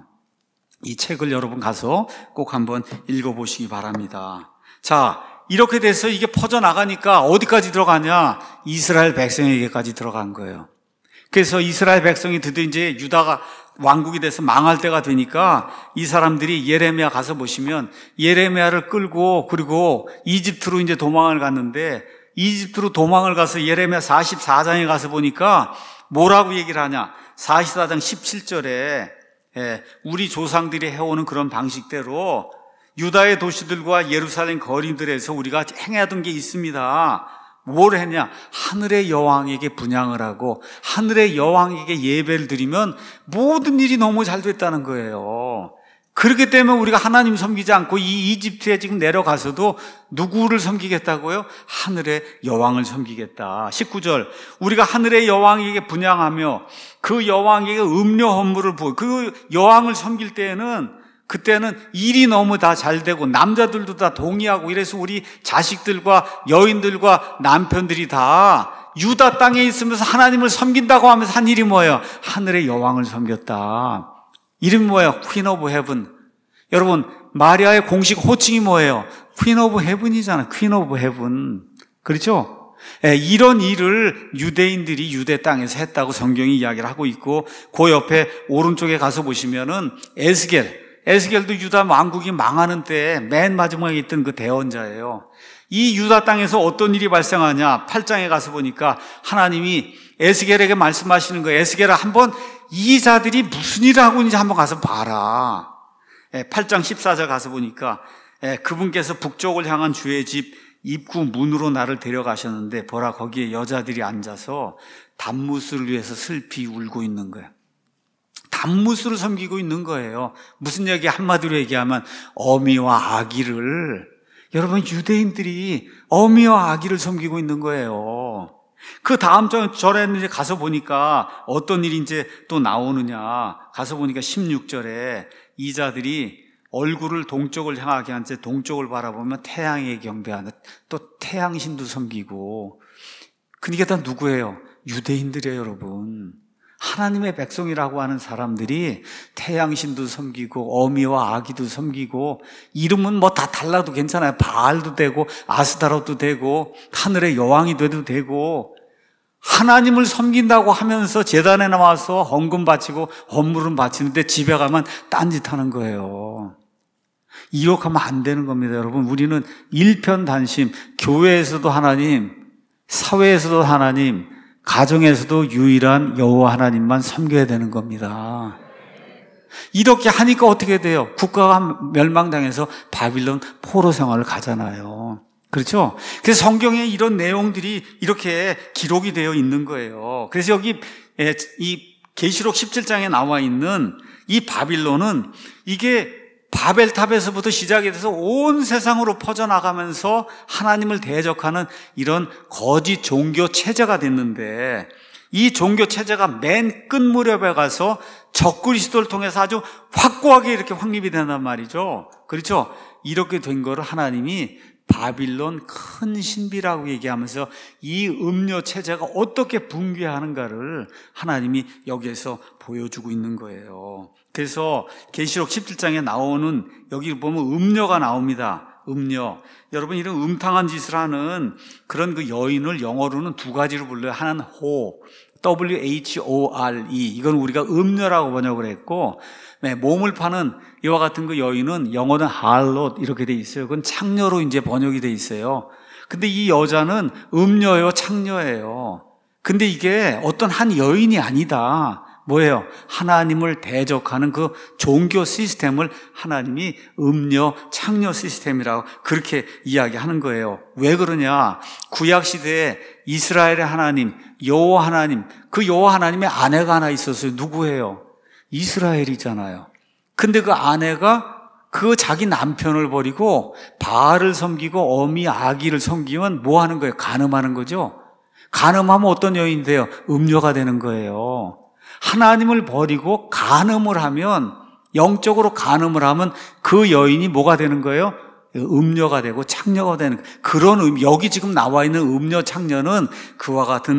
Speaker 1: 이 책을 여러분 가서 꼭 한번 읽어보시기 바랍니다. 자, 이렇게 돼서 이게 퍼져나가니까 어디까지 들어가냐? 이스라엘 백성에게까지 들어간 거예요. 그래서 이스라엘 백성이 드디어 이제 유다가 왕국이 돼서 망할 때가 되니까 이 사람들이 예레미야 가서 보시면 예레미야를 끌고, 그리고 이집트로 이제 도망을 갔는데, 이집트로 도망을 가서 예레미야 사십사 장에 가서 보니까 뭐라고 얘기를 하냐? 사십사 장 십칠 절에 우리 조상들이 해오는 그런 방식대로 유다의 도시들과 예루살렘 거리들에서 우리가 행하던 게 있습니다. 뭘 했냐? 하늘의 여왕에게 분향을 하고 하늘의 여왕에게 예배를 드리면 모든 일이 너무 잘 됐다는 거예요. 그렇기 때문에 우리가 하나님 섬기지 않고 이 이집트에 지금 내려가서도 누구를 섬기겠다고요? 하늘의 여왕을 섬기겠다. 십구 절, 우리가 하늘의 여왕에게 분향하며 그 여왕에게 음료 헌물을 부어, 그 여왕을 섬길 때에는, 그때는 일이 너무 다 잘 되고 남자들도 다 동의하고, 이래서 우리 자식들과 여인들과 남편들이 다 유다 땅에 있으면서 하나님을 섬긴다고 하면서 한 일이 뭐예요? 하늘의 여왕을 섬겼다. 이름이 뭐예요? Queen of Heaven. 여러분, 마리아의 공식 호칭이 뭐예요? Queen of Heaven이잖아요. Queen of Heaven. 그렇죠? 예, 이런 일을 유대인들이 유대 땅에서 했다고 성경이 이야기를 하고 있고, 그 옆에 오른쪽에 가서 보시면은 에스겔, 에스겔도 유다 왕국이 망하는 때에 맨 마지막에 있던 그 대언자예요. 이 유다 땅에서 어떤 일이 발생하냐, 팔 장에 가서 보니까 하나님이 에스겔에게 말씀하시는 거예요. 에스겔아, 한번 이 자들이 무슨 일을 하고 있는지 한번 가서 봐라. 팔 장 십사 절 가서 보니까 그분께서 북쪽을 향한 주의 집 입구 문으로 나를 데려가셨는데 보라, 거기에 여자들이 앉아서 단무스를 위해서 슬피 울고 있는 거예요. 단무스를 섬기고 있는 거예요. 무슨 얘기, 한마디로 얘기하면 어미와 아기를, 여러분 유대인들이 어미와 아기를 섬기고 있는 거예요. 그 다음 절에 이제 가서 보니까 어떤 일이 이제 또 나오느냐, 가서 보니까 십육 절에 이 자들이 얼굴을 동쪽을 향하게 한 채 동쪽을 바라보면 태양에 경배하는, 또 태양신도 섬기고. 그러니까 다 누구예요? 유대인들이에요, 여러분. 하나님의 백성이라고 하는 사람들이 태양신도 섬기고 어미와 아기도 섬기고, 이름은 뭐 다 달라도 괜찮아요. 바알도 되고 아스타롯도 되고 하늘의 여왕이 돼도 되고, 하나님을 섬긴다고 하면서 제단에 나와서 헌금 바치고 헌물은 바치는데 집에 가면 딴짓하는 거예요. 이렇게 하면 안 되는 겁니다, 여러분. 우리는 일편단심, 교회에서도 하나님, 사회에서도 하나님, 가정에서도 유일한 여호와 하나님만 섬겨야 되는 겁니다. 이렇게 하니까 어떻게 돼요? 국가가 멸망당해서 바빌론 포로 생활을 가잖아요. 그렇죠? 그래서 성경에 이런 내용들이 이렇게 기록이 되어 있는 거예요. 그래서 여기 이 계시록 십칠 장에 나와 있는 이 바빌론은, 이게 바벨탑에서부터 시작이 돼서 온 세상으로 퍼져나가면서 하나님을 대적하는 이런 거짓 종교 체제가 됐는데, 이 종교 체제가 맨 끝 무렵에 가서 적그리스도를 통해서 아주 확고하게 이렇게 확립이 된단 말이죠. 그렇죠? 이렇게 된 거를 하나님이 바빌론 큰 신비라고 얘기하면서 이 음료 체제가 어떻게 붕괴하는가를 하나님이 여기에서 보여주고 있는 거예요. 그래서 계시록 십칠 장에 나오는, 여기 보면 음녀가 나옵니다. 음녀. 여러분, 이런 음탕한 짓을 하는 그런 그 여인을 영어로는 두 가지로 불러요. 하나는 호, 더블유 에이치 오 알 이. 이건 우리가 음녀라고 번역을 했고, 네, 몸을 파는 이와 같은 그 여인은 영어는 할롯 이렇게 돼 있어요. 그건 창녀로 이제 번역이 돼 있어요. 근데 이 여자는 음녀예요, 창녀예요. 근데 이게 어떤 한 여인이 아니다. 뭐예요? 하나님을 대적하는 그 종교 시스템을 하나님이 음녀, 창녀 시스템이라고 그렇게 이야기하는 거예요. 왜 그러냐? 구약시대에 이스라엘의 하나님, 여호와 하나님, 그 여호와 하나님의 아내가 하나 있었어요. 누구예요? 이스라엘이잖아요. 근데 그 아내가 그 자기 남편을 버리고 바알을 섬기고 어미 아기를 섬기면 뭐 하는 거예요? 간음하는 거죠. 간음하면 어떤 여인이 돼요? 음녀가 되는 거예요. 하나님을 버리고 간음을 하면, 영적으로 간음을 하면 그 여인이 뭐가 되는 거예요? 음녀가 되고 창녀가 되는, 그런 의미. 여기 지금 나와 있는 음녀, 창녀는 그와 같은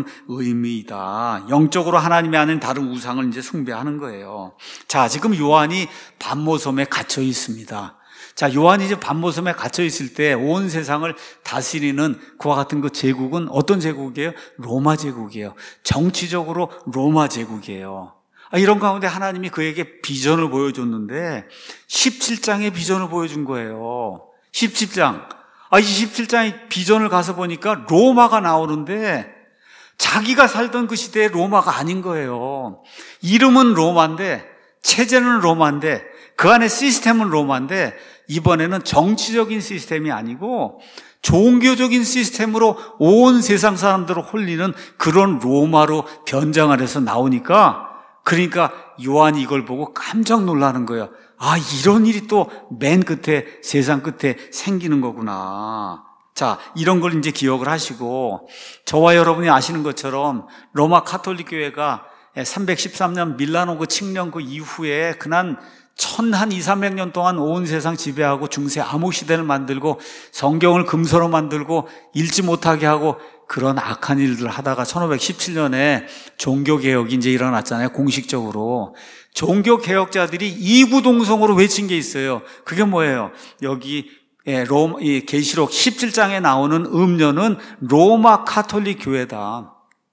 Speaker 1: 의미이다. 영적으로 하나님이 아닌 다른 우상을 이제 숭배하는 거예요. 자, 지금 요한이 반모섬에 갇혀 있습니다. 자, 요한이 이제 반모섬에 갇혀 있을 때 온 세상을 다스리는 그와 같은 그 제국은 어떤 제국이에요? 로마 제국이에요. 정치적으로 로마 제국이에요. 아, 이런 가운데 하나님이 그에게 비전을 보여줬는데 십칠 장의 비전을 보여준 거예요. 십칠 장. 아, 이 십칠 장의 비전을 가서 보니까 로마가 나오는데 자기가 살던 그 시대의 로마가 아닌 거예요. 이름은 로마인데, 체제는 로마인데, 그 안에 시스템은 로마인데, 이번에는 정치적인 시스템이 아니고 종교적인 시스템으로 온 세상 사람들을 홀리는 그런 로마로 변장을 해서 나오니까, 그러니까 요한이 이걸 보고 깜짝 놀라는 거예요. 아, 이런 일이 또 맨 끝에, 세상 끝에 생기는 거구나. 자, 이런 걸 이제 기억을 하시고, 저와 여러분이 아시는 것처럼 로마 가톨릭 교회가 삼백십삼 년 밀라노 그 칙령 그 이후에 그난 천한 이삼백 년 동안 온 세상 지배하고 중세 암흑 시대를 만들고 성경을 금서로 만들고 읽지 못하게 하고 그런 악한 일들을 하다가 천오백십칠 년에 종교개혁이 이제 일어났잖아요. 공식적으로. 종교개혁자들이 이구동성으로 외친 게 있어요. 그게 뭐예요? 여기 예, 로, 이 계시록 십칠 장에 나오는 음료는 로마 가톨릭 교회다.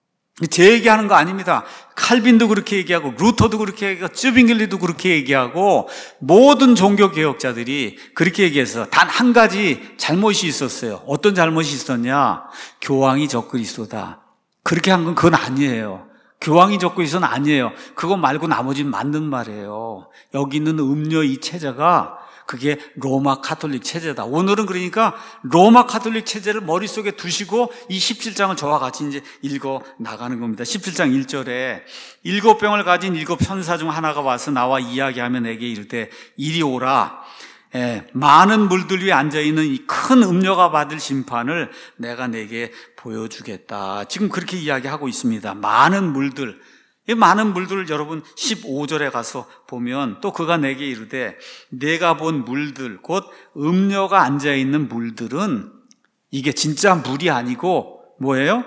Speaker 1: 제 얘기하는 거 아닙니다. 칼빈도 그렇게 얘기하고 루터도 그렇게 얘기하고 쯔빙글리도 그렇게 얘기하고 모든 종교개혁자들이 그렇게 얘기해서 단 한 가지 잘못이 있었어요. 어떤 잘못이 있었냐? 교황이 적그리스도다. 그렇게 한 건 그건 아니에요. 교황이 적그리스도는 아니에요. 그거 말고 나머지는 맞는 말이에요. 여기 있는 음료 이 체제가 그게 로마 가톨릭 체제다. 오늘은 그러니까 로마 가톨릭 체제를 머릿속에 두시고 이 십칠 장을 저와 같이 이제 읽어 나가는 겁니다. 십칠 장 일 절에 일곱 병을 가진 일곱 천사 중 하나가 와서 나와 이야기하며 내게 이르되 이리 오라. 예, 많은 물들 위에 앉아있는 이 큰 음료가 받을 심판을 내가 내게 보여주겠다. 지금 그렇게 이야기하고 있습니다. 많은 물들. 이 많은 물들을 여러분 십오 절에 가서 보면 또 그가 내게 이르되 내가 본 물들 곧 음료가 앉아있는 물들은 이게 진짜 물이 아니고 뭐예요?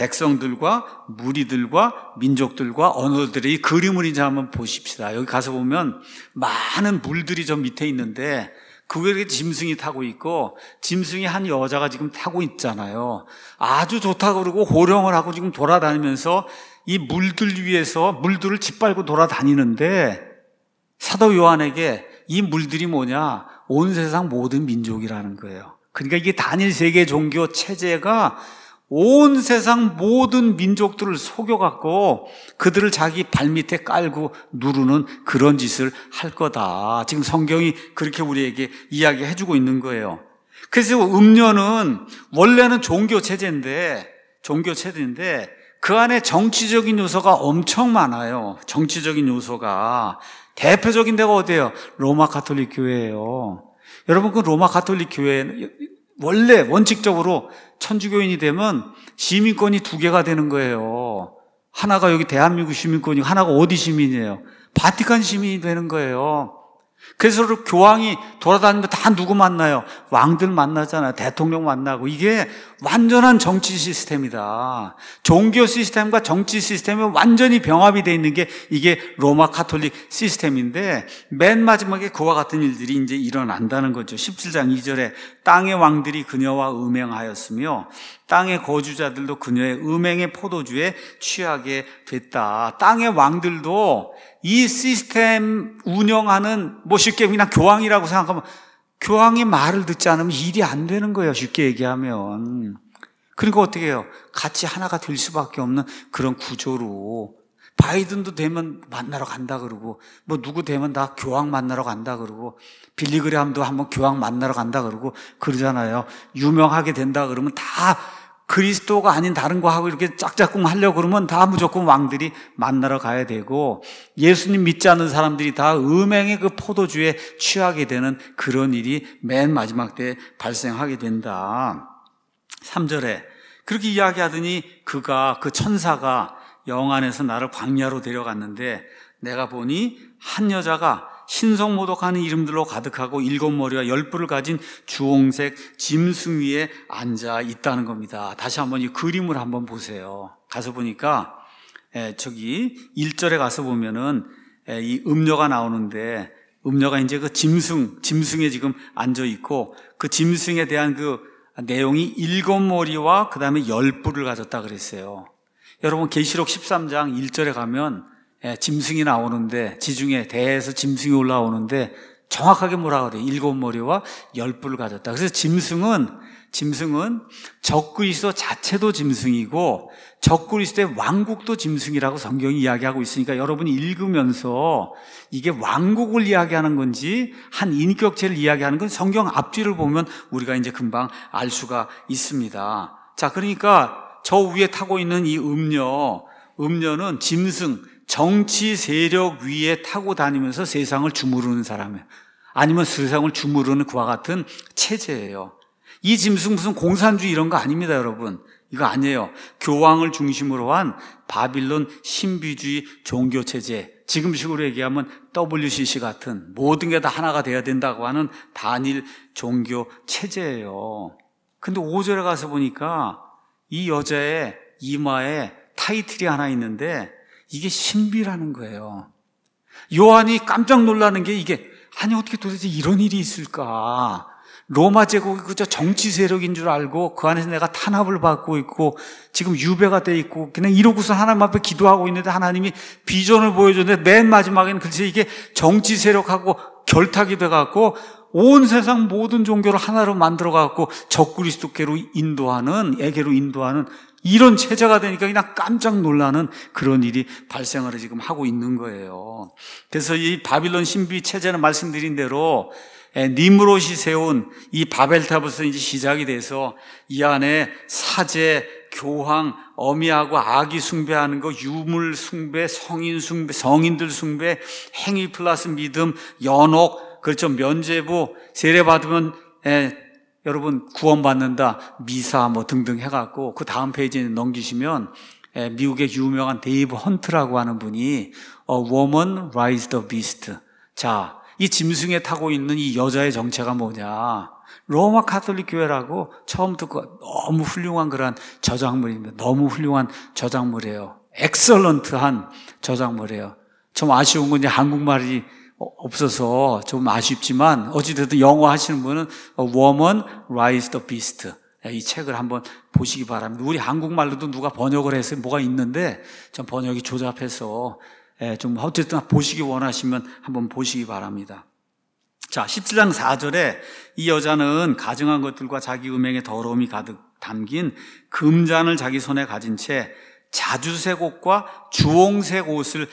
Speaker 1: 백성들과 무리들과 민족들과 언어들의 그림을 이제 한번 보십시다. 여기 가서 보면 많은 물들이 저 밑에 있는데 그 위에 짐승이 타고 있고 짐승이 한 여자가 지금 타고 있잖아요. 아주 좋다고 그러고 호령을 하고 지금 돌아다니면서 이 물들 위에서 물들을 짓밟고 돌아다니는데 사도 요한에게 이 물들이 뭐냐? 온 세상 모든 민족이라는 거예요. 그러니까 이게 단일 세계 종교 체제가 온 세상 모든 민족들을 속여갖고 그들을 자기 발밑에 깔고 누르는 그런 짓을 할 거다. 지금 성경이 그렇게 우리에게 이야기해주고 있는 거예요. 그래서 음료는 원래는 종교 체제인데 종교 체제인데 그 안에 정치적인 요소가 엄청 많아요. 정치적인 요소가. 대표적인 데가 어디예요? 로마 가톨릭 교회예요. 여러분 그 로마 가톨릭 교회 원래 원칙적으로 천주교인이 되면 시민권이 두 개가 되는 거예요. 하나가 여기 대한민국 시민권이고 하나가 어디 시민이에요? 바티칸 시민이 되는 거예요. 그래서 교황이 돌아다니면 다 누구 만나요? 왕들 만나잖아요. 대통령 만나고. 이게 완전한 정치 시스템이다. 종교 시스템과 정치 시스템이 완전히 병합이 되어 있는 게 이게 로마 가톨릭 시스템인데 맨 마지막에 그와 같은 일들이 이제 일어난다는 거죠. 십칠 장 이 절에 땅의 왕들이 그녀와 음행하였으며 땅의 거주자들도 그녀의 음행의 포도주에 취하게 됐다. 땅의 왕들도 이 시스템 운영하는 뭐 쉽게 그냥 교황이라고 생각하면 교황이 말을 듣지 않으면 일이 안 되는 거예요. 쉽게 얘기하면. 그러니까 어떻게 해요? 같이 하나가 될 수밖에 없는 그런 구조로 바이든도 되면 만나러 간다 그러고 뭐 누구 되면 다 교황 만나러 간다 그러고 빌리그레함도 한번 교황 만나러 간다 그러고 그러잖아요. 유명하게 된다 그러면 다 그리스도가 아닌 다른 거 하고 이렇게 짝짝꿍 하려고 그러면 다 무조건 왕들이 만나러 가야 되고 예수님 믿지 않는 사람들이 다 음행의 그 포도주에 취하게 되는 그런 일이 맨 마지막 때에 발생하게 된다. 삼 절에 그렇게 이야기하더니 그가 그 천사가 영안에서 나를 광야로 데려갔는데 내가 보니 한 여자가 신성모독하는 이름들로 가득하고 일곱 머리와 열 뿔을 가진 주홍색 짐승 위에 앉아 있다는 겁니다. 다시 한번 이 그림을 한번 보세요. 가서 보니까 에, 저기 일 절에 가서 보면은 에, 이 음녀가 나오는데 음녀가 이제 그 짐승, 짐승에 지금 앉아 있고 그 짐승에 대한 그 내용이 일곱 머리와 그 다음에 열 뿔을 가졌다 그랬어요. 여러분 계시록 십삼 장 일 절에 가면 예, 짐승이 나오는데 지중해 대해에서 짐승이 올라오는데 정확하게 뭐라 그래요? 일곱 머리와 열 뿔을 가졌다. 그래서 짐승은 짐승은 적그리스도 자체도 짐승이고 적그리스도의 왕국도 짐승이라고 성경이 이야기하고 있으니까 여러분이 읽으면서 이게 왕국을 이야기하는 건지 한 인격체를 이야기하는 건 성경 앞뒤를 보면 우리가 이제 금방 알 수가 있습니다. 자, 그러니까 저 위에 타고 있는 이 음녀, 음녀는 짐승, 정치 세력 위에 타고 다니면서 세상을 주무르는 사람이에요. 아니면 세상을 주무르는 그와 같은 체제예요. 이 짐승 무슨 공산주의 이런 거 아닙니다, 여러분. 이거 아니에요. 교황을 중심으로 한 바빌론 신비주의 종교체제. 지금식으로 얘기하면 더블유씨씨 같은 모든 게 다 하나가 돼야 된다고 하는 단일 종교체제예요. 근데 오 절에 가서 보니까 이 여자의 이마에 타이틀이 하나 있는데 이게 신비라는 거예요. 요한이 깜짝 놀라는 게 이게 아니 어떻게 도대체 이런 일이 있을까? 로마 제국이 그저 정치 세력인 줄 알고 그 안에서 내가 탄압을 받고 있고 지금 유배가 돼 있고 그냥 이러고서 하나님 앞에 기도하고 있는데 하나님이 비전을 보여줬는데 맨 마지막에는 글쎄 이게 정치 세력하고 결탁이 돼갖고 온 세상 모든 종교를 하나로 만들어갖고 적그리스도께로 인도하는, 에게로 인도하는 이런 체제가 되니까 그냥 깜짝 놀라는 그런 일이 발생을 지금 하고 있는 거예요. 그래서 이 바빌론 신비 체제는 말씀드린 대로 니므롯이 세운 이 바벨탑에서 이제 시작이 돼서 이 안에 사제, 교황, 어미하고 아기 숭배하는 거, 유물 숭배, 성인 숭배, 성인들 숭배, 행위 플러스 믿음, 연옥, 그렇죠. 면죄부, 세례 받으면 에, 여러분 구원받는다, 미사 뭐 등등 해갖고 그 다음 페이지에 넘기시면 에, 미국의 유명한 데이브 헌트라고 하는 분이 A woman rides the beast. 자, 이 짐승에 타고 있는 이 여자의 정체가 뭐냐? 로마 카톨릭 교회라고 처음 듣고 너무 훌륭한 그런 저작물입니다. 너무 훌륭한 저작물이에요. 엑설런트한 저작물이에요. 좀 아쉬운 건 이제 한국말이 없어서 좀 아쉽지만 어찌됐든 영어 하시는 분은 A Woman Rides the Beast 이 책을 한번 보시기 바랍니다. 우리 한국말로도 누가 번역을 해서 뭐가 있는데 좀 번역이 조잡해서 좀 어쨌든 보시기 원하시면 한번 보시기 바랍니다. 자, 십칠 장 사 절에 이 여자는 가증한 것들과 자기 음행의 더러움이 가득 담긴 금잔을 자기 손에 가진 채 자주색 옷과 주홍색 옷을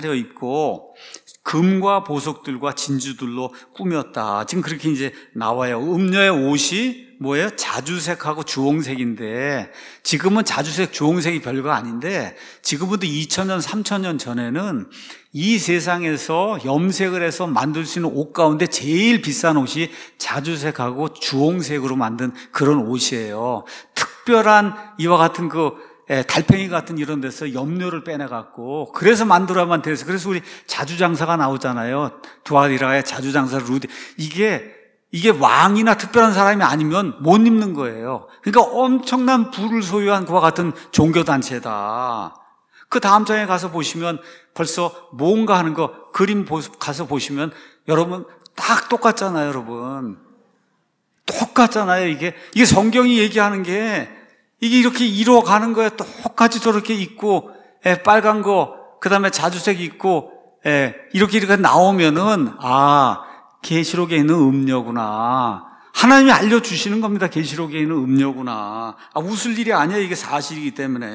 Speaker 1: 차려입고 금과 보석들과 진주들로 꾸몄다. 지금 그렇게 이제 나와요. 음녀의 옷이 뭐예요? 자주색하고 주홍색인데 지금은 자주색, 주홍색이 별거 아닌데 지금부터 이천 년, 삼천 년 전에는 이 세상에서 염색을 해서 만들 수 있는 옷 가운데 제일 비싼 옷이 자주색하고 주홍색으로 만든 그런 옷이에요. 특별한 이와 같은 그 예, 달팽이 같은 이런 데서 염료를 빼내갖고 그래서 만들어야만 돼서 그래서 우리 자주장사가 나오잖아요. 두아리라의 자주장사 루디 이게 이게 왕이나 특별한 사람이 아니면 못 입는 거예요. 그러니까 엄청난 부를 소유한 그와 같은 종교단체다. 그 다음 장에 가서 보시면 벌써 뭔가 하는 거 그림 가서 보시면 여러분 딱 똑같잖아요. 여러분 똑같잖아요. 이게 이게 성경이 얘기하는 게 이게 이렇게 이루어가는 거예요. 똑같이 저렇게 있고, 예, 빨간 거, 그 다음에 자주색 있고, 예, 이렇게 이렇게 나오면은, 아, 계시록에 있는 음료구나. 하나님이 알려주시는 겁니다. 계시록에 있는 음료구나. 아, 웃을 일이 아니에요. 이게 사실이기 때문에.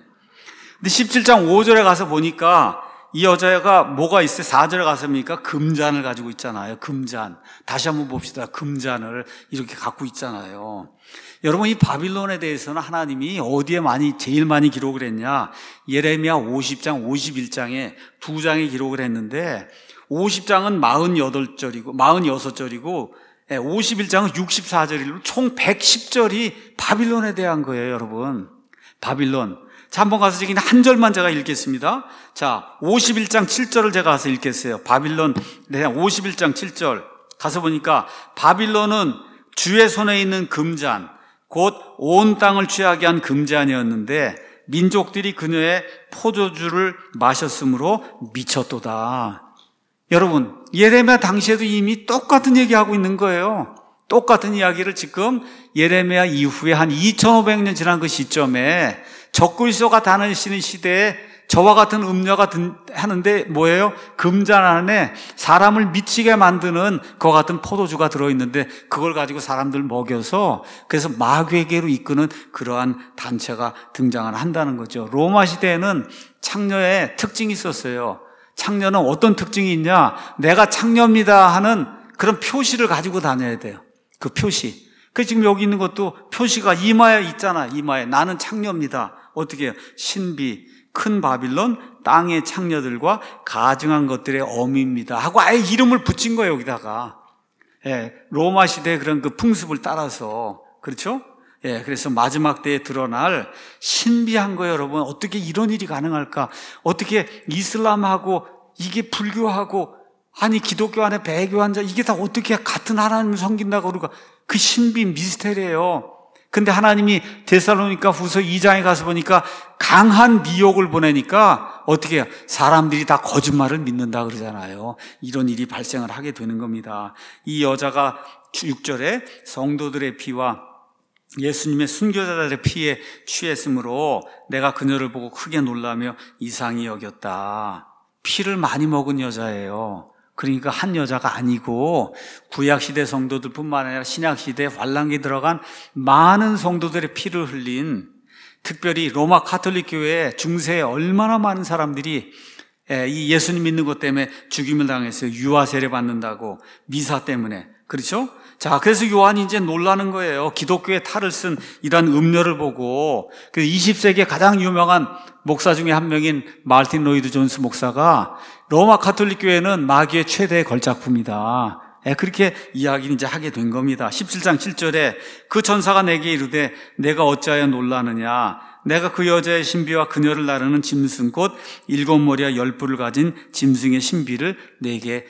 Speaker 1: 근데 십칠 장 오 절에 가서 보니까 이 여자가 뭐가 있어요? 사 절에 가서 보니까 금잔을 가지고 있잖아요. 금잔. 다시 한번 봅시다. 금잔을 이렇게 갖고 있잖아요. 여러분 이 바빌론에 대해서는 하나님이 어디에 많이 제일 많이 기록을 했냐? 예레미야 오십 장, 오십일 장에 두 장에 기록을 했는데 오십 장은 사십팔 절이고 사십육 절이고 오십일 장은 육십사 절이고 총 백십 절이 바빌론에 대한 거예요, 여러분. 바빌론. 자, 한번 가서 지금 한 절만 제가 읽겠습니다. 자, 오십일 장 칠 절을 제가 가서 읽겠어요. 바빌론, 네, 오십일 장 칠 절. 가서 보니까 바빌론은 주의 손에 있는 금잔, 곧 온 땅을 취하게 한 금잔이었는데 민족들이 그녀의 포도주를 마셨으므로 미쳤도다. 여러분, 예레미야 당시에도 이미 똑같은 얘기하고 있는 거예요. 똑같은 이야기를 지금 예레미야 이후에 한 이천오백 년 지난 그 시점에 적그리스도가 다니시는 시대에 저와 같은 음녀가 하는데 뭐예요? 금잔 안에 사람을 미치게 만드는 그와 같은 포도주가 들어있는데 그걸 가지고 사람들 먹여서 그래서 마귀에게로 이끄는 그러한 단체가 등장을 한다는 거죠. 로마 시대에는 창녀의 특징이 있었어요. 창녀는 어떤 특징이 있냐? 내가 창녀입니다 하는 그런 표시를 가지고 다녀야 돼요. 그 표시. 그 지금 여기 있는 것도 표시가 이마에 있잖아. 이마에 나는 창녀입니다. 어떻게 해요? 신비, 큰 바빌론, 땅의 창녀들과 가증한 것들의 어미입니다 하고 아예 이름을 붙인 거예요. 여기다가. 예, 로마 시대의 그런 그 풍습을 따라서. 그렇죠? 예, 그래서 마지막 때에 드러날 신비한 거예요, 여러분. 어떻게 이런 일이 가능할까? 어떻게 이슬람하고 이게 불교하고 아니 기독교 안에 배교 한자 이게 다 어떻게 같은 하나님을 섬긴다고 그러고 그 신비 미스테리예요. 근데 하나님이 데살로니가 후서 이 장에 가서 보니까 강한 미혹을 보내니까 어떻게 해요? 사람들이 다 거짓말을 믿는다 그러잖아요. 이런 일이 발생을 하게 되는 겁니다. 이 여자가 육 절에 성도들의 피와 예수님의 순교자들의 피에 취했으므로 내가 그녀를 보고 크게 놀라며 이상히 여겼다. 피를 많이 먹은 여자예요. 그러니까 한 여자가 아니고 구약시대 성도들뿐만 아니라 신약시대에 환란기에 들어간 많은 성도들의 피를 흘린, 특별히 로마 가톨릭 교회 중세에 얼마나 많은 사람들이 이 예수님 믿는 것 때문에 죽임을 당했어요. 유아 세례 받는다고, 미사 때문에. 그렇죠? 자, 그래서 요한이 이제 놀라는 거예요. 기독교의 탈을 쓴 이런 음료를 보고. 그 이십 세기에 가장 유명한 목사 중에 한 명인 마르틴 로이드 존스 목사가 로마 가톨릭 교회는 마귀의 최대의 걸작품이다. 예, 그렇게 이야기를 이제 하게 된 겁니다. 십칠 장 칠 절에 그 천사가 내게 이르되 내가 어찌하여 놀라느냐. 내가 그 여자의 신비와 그녀를 나르는 짐승 곧 일곱 머리와 열 뿔을 가진 짐승의 신비를 내게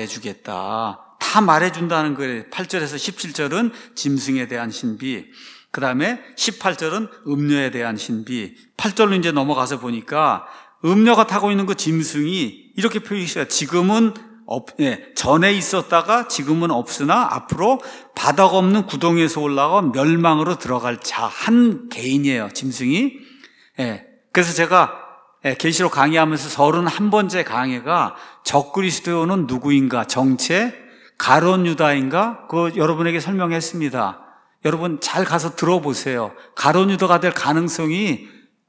Speaker 1: 말해주겠다. 다 말해준다는 거예요. 팔 절에서 십칠 절은 짐승에 대한 신비, 그 다음에 십팔 절은 음녀에 대한 신비. 팔 절로 이제 넘어가서 보니까 음녀가 타고 있는 그 짐승이 이렇게 표시해요. 지금은 없, 예, 전에 있었다가 지금은 없으나 앞으로 바닥 없는 구덩이에서 올라가 멸망으로 들어갈 자, 한 개인이에요, 짐승이. 예, 그래서 제가 예, 계시록 강의하면서 서른한 번째 강의가 적그리스도는 누구인가, 정체, 가론 유다인가? 그거 여러분에게 설명했습니다. 여러분 잘 가서 들어보세요. 가론 유다가 될 가능성이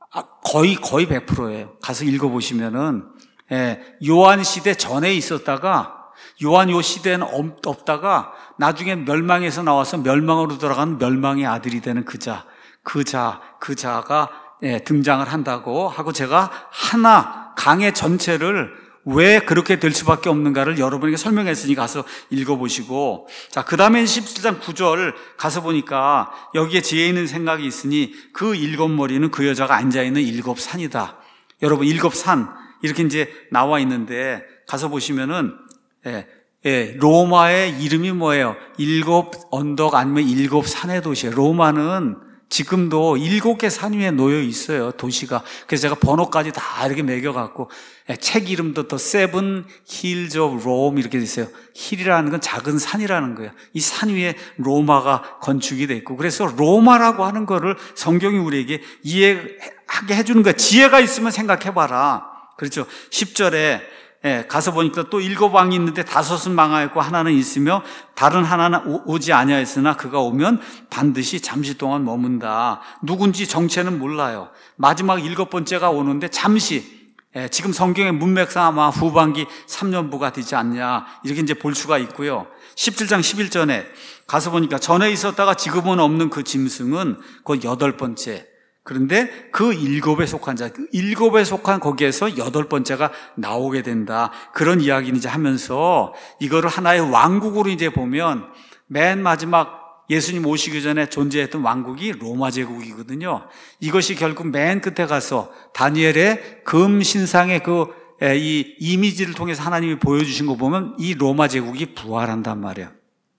Speaker 1: 거의 거의 백 퍼센트예요. 가서 읽어보시면은 예, 요한 시대 전에 있었다가 요한 요 시대는 없다가 나중에 멸망에서 나와서 멸망으로 들어가는 멸망의 아들이 되는 그 자, 그 자, 그 자가 예, 등장을 한다고 하고, 제가 하나 강의 전체를 왜 그렇게 될 수밖에 없는가를 여러분에게 설명했으니 가서 읽어보시고, 자, 그 다음에 십칠 장 구 절 가서 보니까 여기에 지혜 있는 생각이 있으니 그 일곱 머리는 그 여자가 앉아있는 일곱 산이다. 여러분, 일곱 산 이렇게 이제 나와 있는데 가서 보시면은 예, 예, 로마의 이름이 뭐예요? 일곱 언덕 아니면 일곱 산의 도시예요. 로마는 지금도 일곱 개 산 위에 놓여 있어요, 도시가. 그래서 제가 번호까지 다 이렇게 매겨갖고, 책 이름도 더 세븐 힐즈 오브 롬 이렇게 돼 있어요. 힐이라는 건 작은 산이라는 거예요. 이 산 위에 로마가 건축이 돼 있고, 그래서 로마라고 하는 거를 성경이 우리에게 이해하게 해주는 거예요. 지혜가 있으면 생각해봐라. 그렇죠. 십 절에 예, 가서 보니까 또 일곱 왕이 있는데 다섯은 망하였고 하나는 있으며 다른 하나는 오지 아니하였으나 그가 오면 반드시 잠시 동안 머문다. 누군지 정체는 몰라요. 마지막 일곱 번째가 오는데 잠시, 예, 지금 성경의 문맥상 아마 후반기 삼 년부가 되지 않냐 이렇게 이제 볼 수가 있고요. 십칠 장 십일 절에 가서 보니까 전에 있었다가 지금은 없는 그 짐승은 곧 여덟 번째. 그런데 그 일곱에 속한 자, 그 일곱에 속한 거기에서 여덟 번째가 나오게 된다. 그런 이야기를 이제 하면서 이거를 하나의 왕국으로 이제 보면 맨 마지막 예수님 오시기 전에 존재했던 왕국이 로마 제국이거든요. 이것이 결국 맨 끝에 가서 다니엘의 금 신상의 그 이 이미지를 통해서 하나님이 보여주신 거 보면 이 로마 제국이 부활한단 말이에요.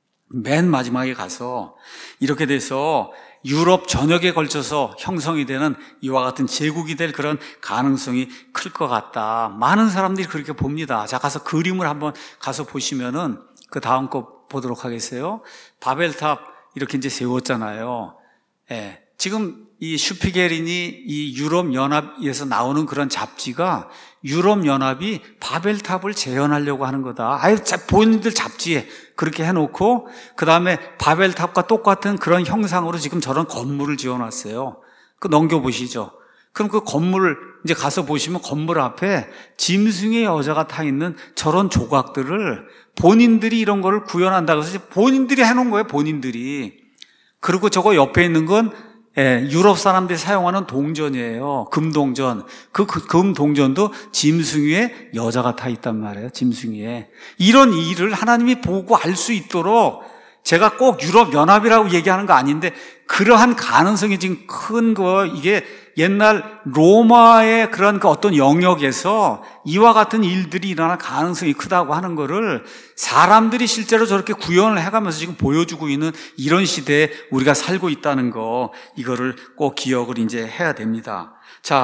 Speaker 1: 맨 마지막에 가서 이렇게 돼서 유럽 전역에 걸쳐서 형성이 되는 이와 같은 제국이 될 그런 가능성이 클 것 같다. 많은 사람들이 그렇게 봅니다. 자, 가서 그림을 한번 가서 보시면은 그 다음 거 보도록 하겠어요. 바벨탑 이렇게 이제 세웠잖아요. 예. 지금 이 슈피게린이 이 유럽 연합에서 나오는 그런 잡지가 유럽 연합이 바벨탑을 재현하려고 하는 거다. 아유, 본인들 잡지에 그렇게 해놓고 그 다음에 바벨탑과 똑같은 그런 형상으로 지금 저런 건물을 지어놨어요. 그 넘겨보시죠. 그럼 그 건물을 이제 가서 보시면 건물 앞에 짐승의 여자가 타 있는 저런 조각들을 본인들이 이런 거를 구현한다고 해서 본인들이 해놓은 거예요, 본인들이. 그리고 저거 옆에 있는 건 예, 유럽 사람들이 사용하는 동전이에요. 금동전. 그 금동전도 짐승 위에 여자가 타 있단 말이에요. 짐승 위에. 이런 일을 하나님이 보고 알 수 있도록 제가 꼭 유럽 연합이라고 얘기하는 거 아닌데 그러한 가능성이 지금 큰 거, 이게 옛날 로마의 그런 그 어떤 영역에서 이와 같은 일들이 일어날 가능성이 크다고 하는 거를 사람들이 실제로 저렇게 구현을 해가면서 지금 보여주고 있는 이런 시대에 우리가 살고 있다는 거, 이거를 꼭 기억을 이제 해야 됩니다. 자,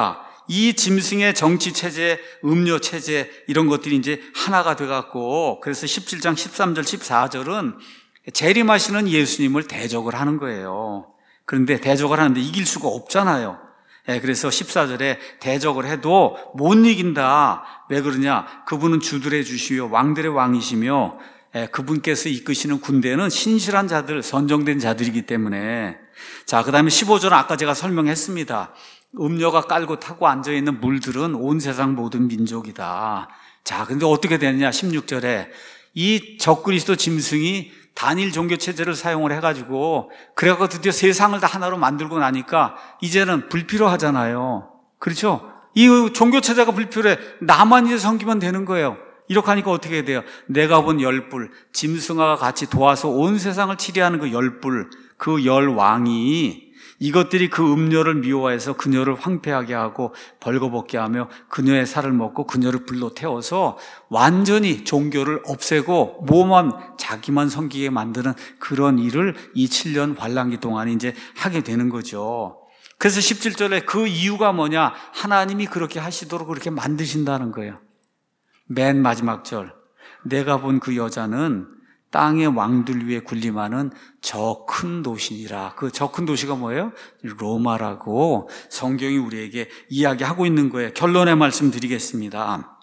Speaker 1: 이 짐승의 정치 체제, 음료 체제 이런 것들이 이제 하나가 돼 갖고, 그래서 십칠 장 십삼 절 십사 절은 재림하시는 예수님을 대적을 하는 거예요. 그런데 대적을 하는데 이길 수가 없잖아요. 예, 그래서 십사 절에 대적을 해도 못 이긴다. 왜 그러냐? 그분은 주들의 주시요 왕들의 왕이시며, 예, 그분께서 이끄시는 군대는 신실한 자들, 선정된 자들이기 때문에. 자, 그 다음에 십오 절은 아까 제가 설명했습니다. 음료가 깔고 타고 앉아있는 물들은 온 세상 모든 민족이다. 자, 근데 어떻게 되느냐? 십육 절에 이 적그리스도 짐승이 단일 종교 체제를 사용을 해가지고, 그래갖고 드디어 세상을 다 하나로 만들고 나니까 이제는 불필요하잖아요. 그렇죠? 이 종교 체제가 불필요해. 나만 이제 섬기면 되는 거예요. 이렇게 하니까 어떻게 돼요? 내가 본 열불, 짐승과 같이 도와서 온 세상을 치리하는 그 열불, 그 열왕이 이것들이 그 음료를 미워해서 그녀를 황폐하게 하고 벌거벗게 하며 그녀의 살을 먹고 그녀를 불로 태워서 완전히 종교를 없애고 뭐만 자기만 섬기게 만드는 그런 일을 이 칠 년 환란기 동안 이제 하게 되는 거죠. 그래서 십칠 절에 그 이유가 뭐냐? 하나님이 그렇게 하시도록 그렇게 만드신다는 거예요. 맨 마지막 절, 내가 본 그 여자는 땅의 왕들 위에 군림하는 저 큰 도시니라. 그 저 큰 도시가 뭐예요? 로마라고 성경이 우리에게 이야기하고 있는 거예요. 결론의 말씀 드리겠습니다.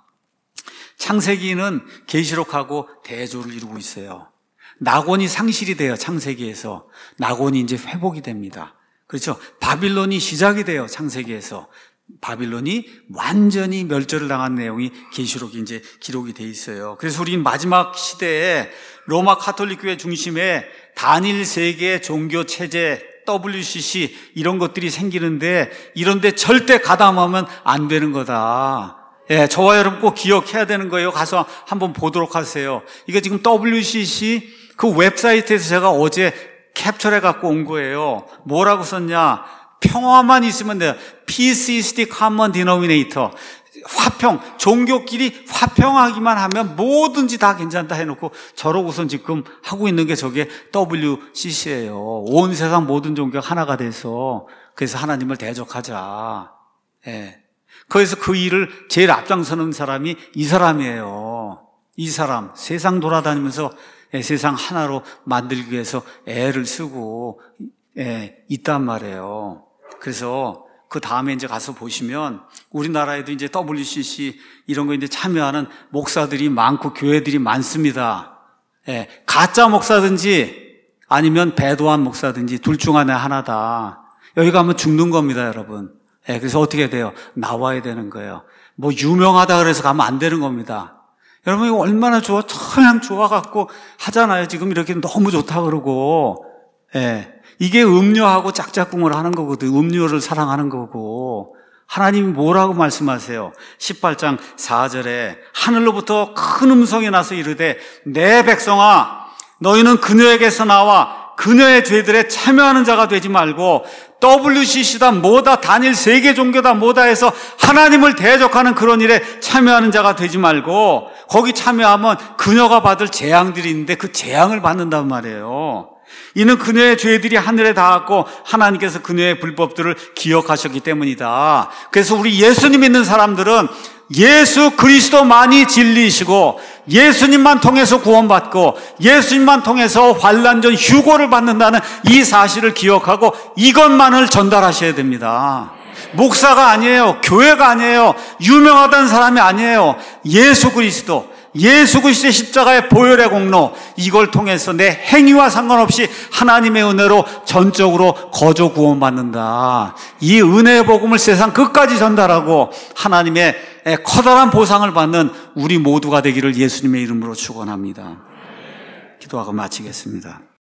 Speaker 1: 창세기는 계시록하고 대조를 이루고 있어요. 낙원이 상실이 돼요. 창세기에서 낙원이 이제 회복이 됩니다. 그렇죠? 바빌론이 시작이 돼요. 창세기에서 바빌론이 완전히 멸절을 당한 내용이 계시록에 이제 기록이 돼 있어요. 그래서 우리는 마지막 시대에 로마 가톨릭 교회 중심에 단일 세계 종교 체제, 더블유씨씨 이런 것들이 생기는데, 이런데 절대 가담하면 안 되는 거다. 예, 저와 여러분 꼭 기억해야 되는 거예요. 가서 한번 보도록 하세요. 이게 지금 더블유씨씨 그 웹사이트에서 제가 어제 캡처해 갖고 온 거예요. 뭐라고 썼냐? 평화만 있으면 돼요. Peace is the common denominator. 화평, 종교끼리 화평하기만 하면 뭐든지 다 괜찮다 해놓고 저러고선 지금 하고 있는 게 저게 더블유씨씨예요. 온 세상 모든 종교가 하나가 돼서, 그래서 하나님을 대적하자. 예. 그래서 그 일을 제일 앞장서는 사람이 이 사람이에요. 이 사람, 세상 돌아다니면서 세상 하나로 만들기 위해서 애를 쓰고 예, 있단 말이에요. 그래서 그 다음에 이제 가서 보시면 우리나라에도 이제 더블유씨씨 이런 거 이제 참여하는 목사들이 많고 교회들이 많습니다. 예, 가짜 목사든지 아니면 배도한 목사든지 둘 중 안에 하나다. 여기 가면 죽는 겁니다, 여러분. 예, 그래서 어떻게 돼요? 나와야 되는 거예요. 뭐 유명하다 그래서 가면 안 되는 겁니다. 여러분 이거 얼마나 좋아? 그냥 좋아갖고 하잖아요. 지금 이렇게 너무 좋다 그러고. 예. 이게 음료하고 짝짝꿍을 하는 거거든. 음료를 사랑하는 거고. 하나님이 뭐라고 말씀하세요? 십팔 장 사 절에 하늘로부터 큰 음성이 나서 이르되 내 백성아 너희는 그녀에게서 나와 그녀의 죄들에 참여하는 자가 되지 말고 더블유씨씨다 뭐다 단일 세계 종교다 뭐다 해서 하나님을 대적하는 그런 일에 참여하는 자가 되지 말고, 거기 참여하면 그녀가 받을 재앙들이 있는데 그 재앙을 받는단 말이에요. 이는 그녀의 죄들이 하늘에 닿았고 하나님께서 그녀의 불법들을 기억하셨기 때문이다. 그래서 우리 예수님 믿는 사람들은 예수 그리스도만이 진리이시고 예수님만 통해서 구원받고 예수님만 통해서 환난전 휴고를 받는다는 이 사실을 기억하고 이것만을 전달하셔야 됩니다. 목사가 아니에요. 교회가 아니에요. 유명하다는 사람이 아니에요. 예수 그리스도, 예수 그리스도의 십자가의 보혈의 공로, 이걸 통해서 내 행위와 상관없이 하나님의 은혜로 전적으로 거저 구원받는다. 이 은혜의 복음을 세상 끝까지 전달하고 하나님의 커다란 보상을 받는 우리 모두가 되기를 예수님의 이름으로 축원합니다. 기도하고 마치겠습니다.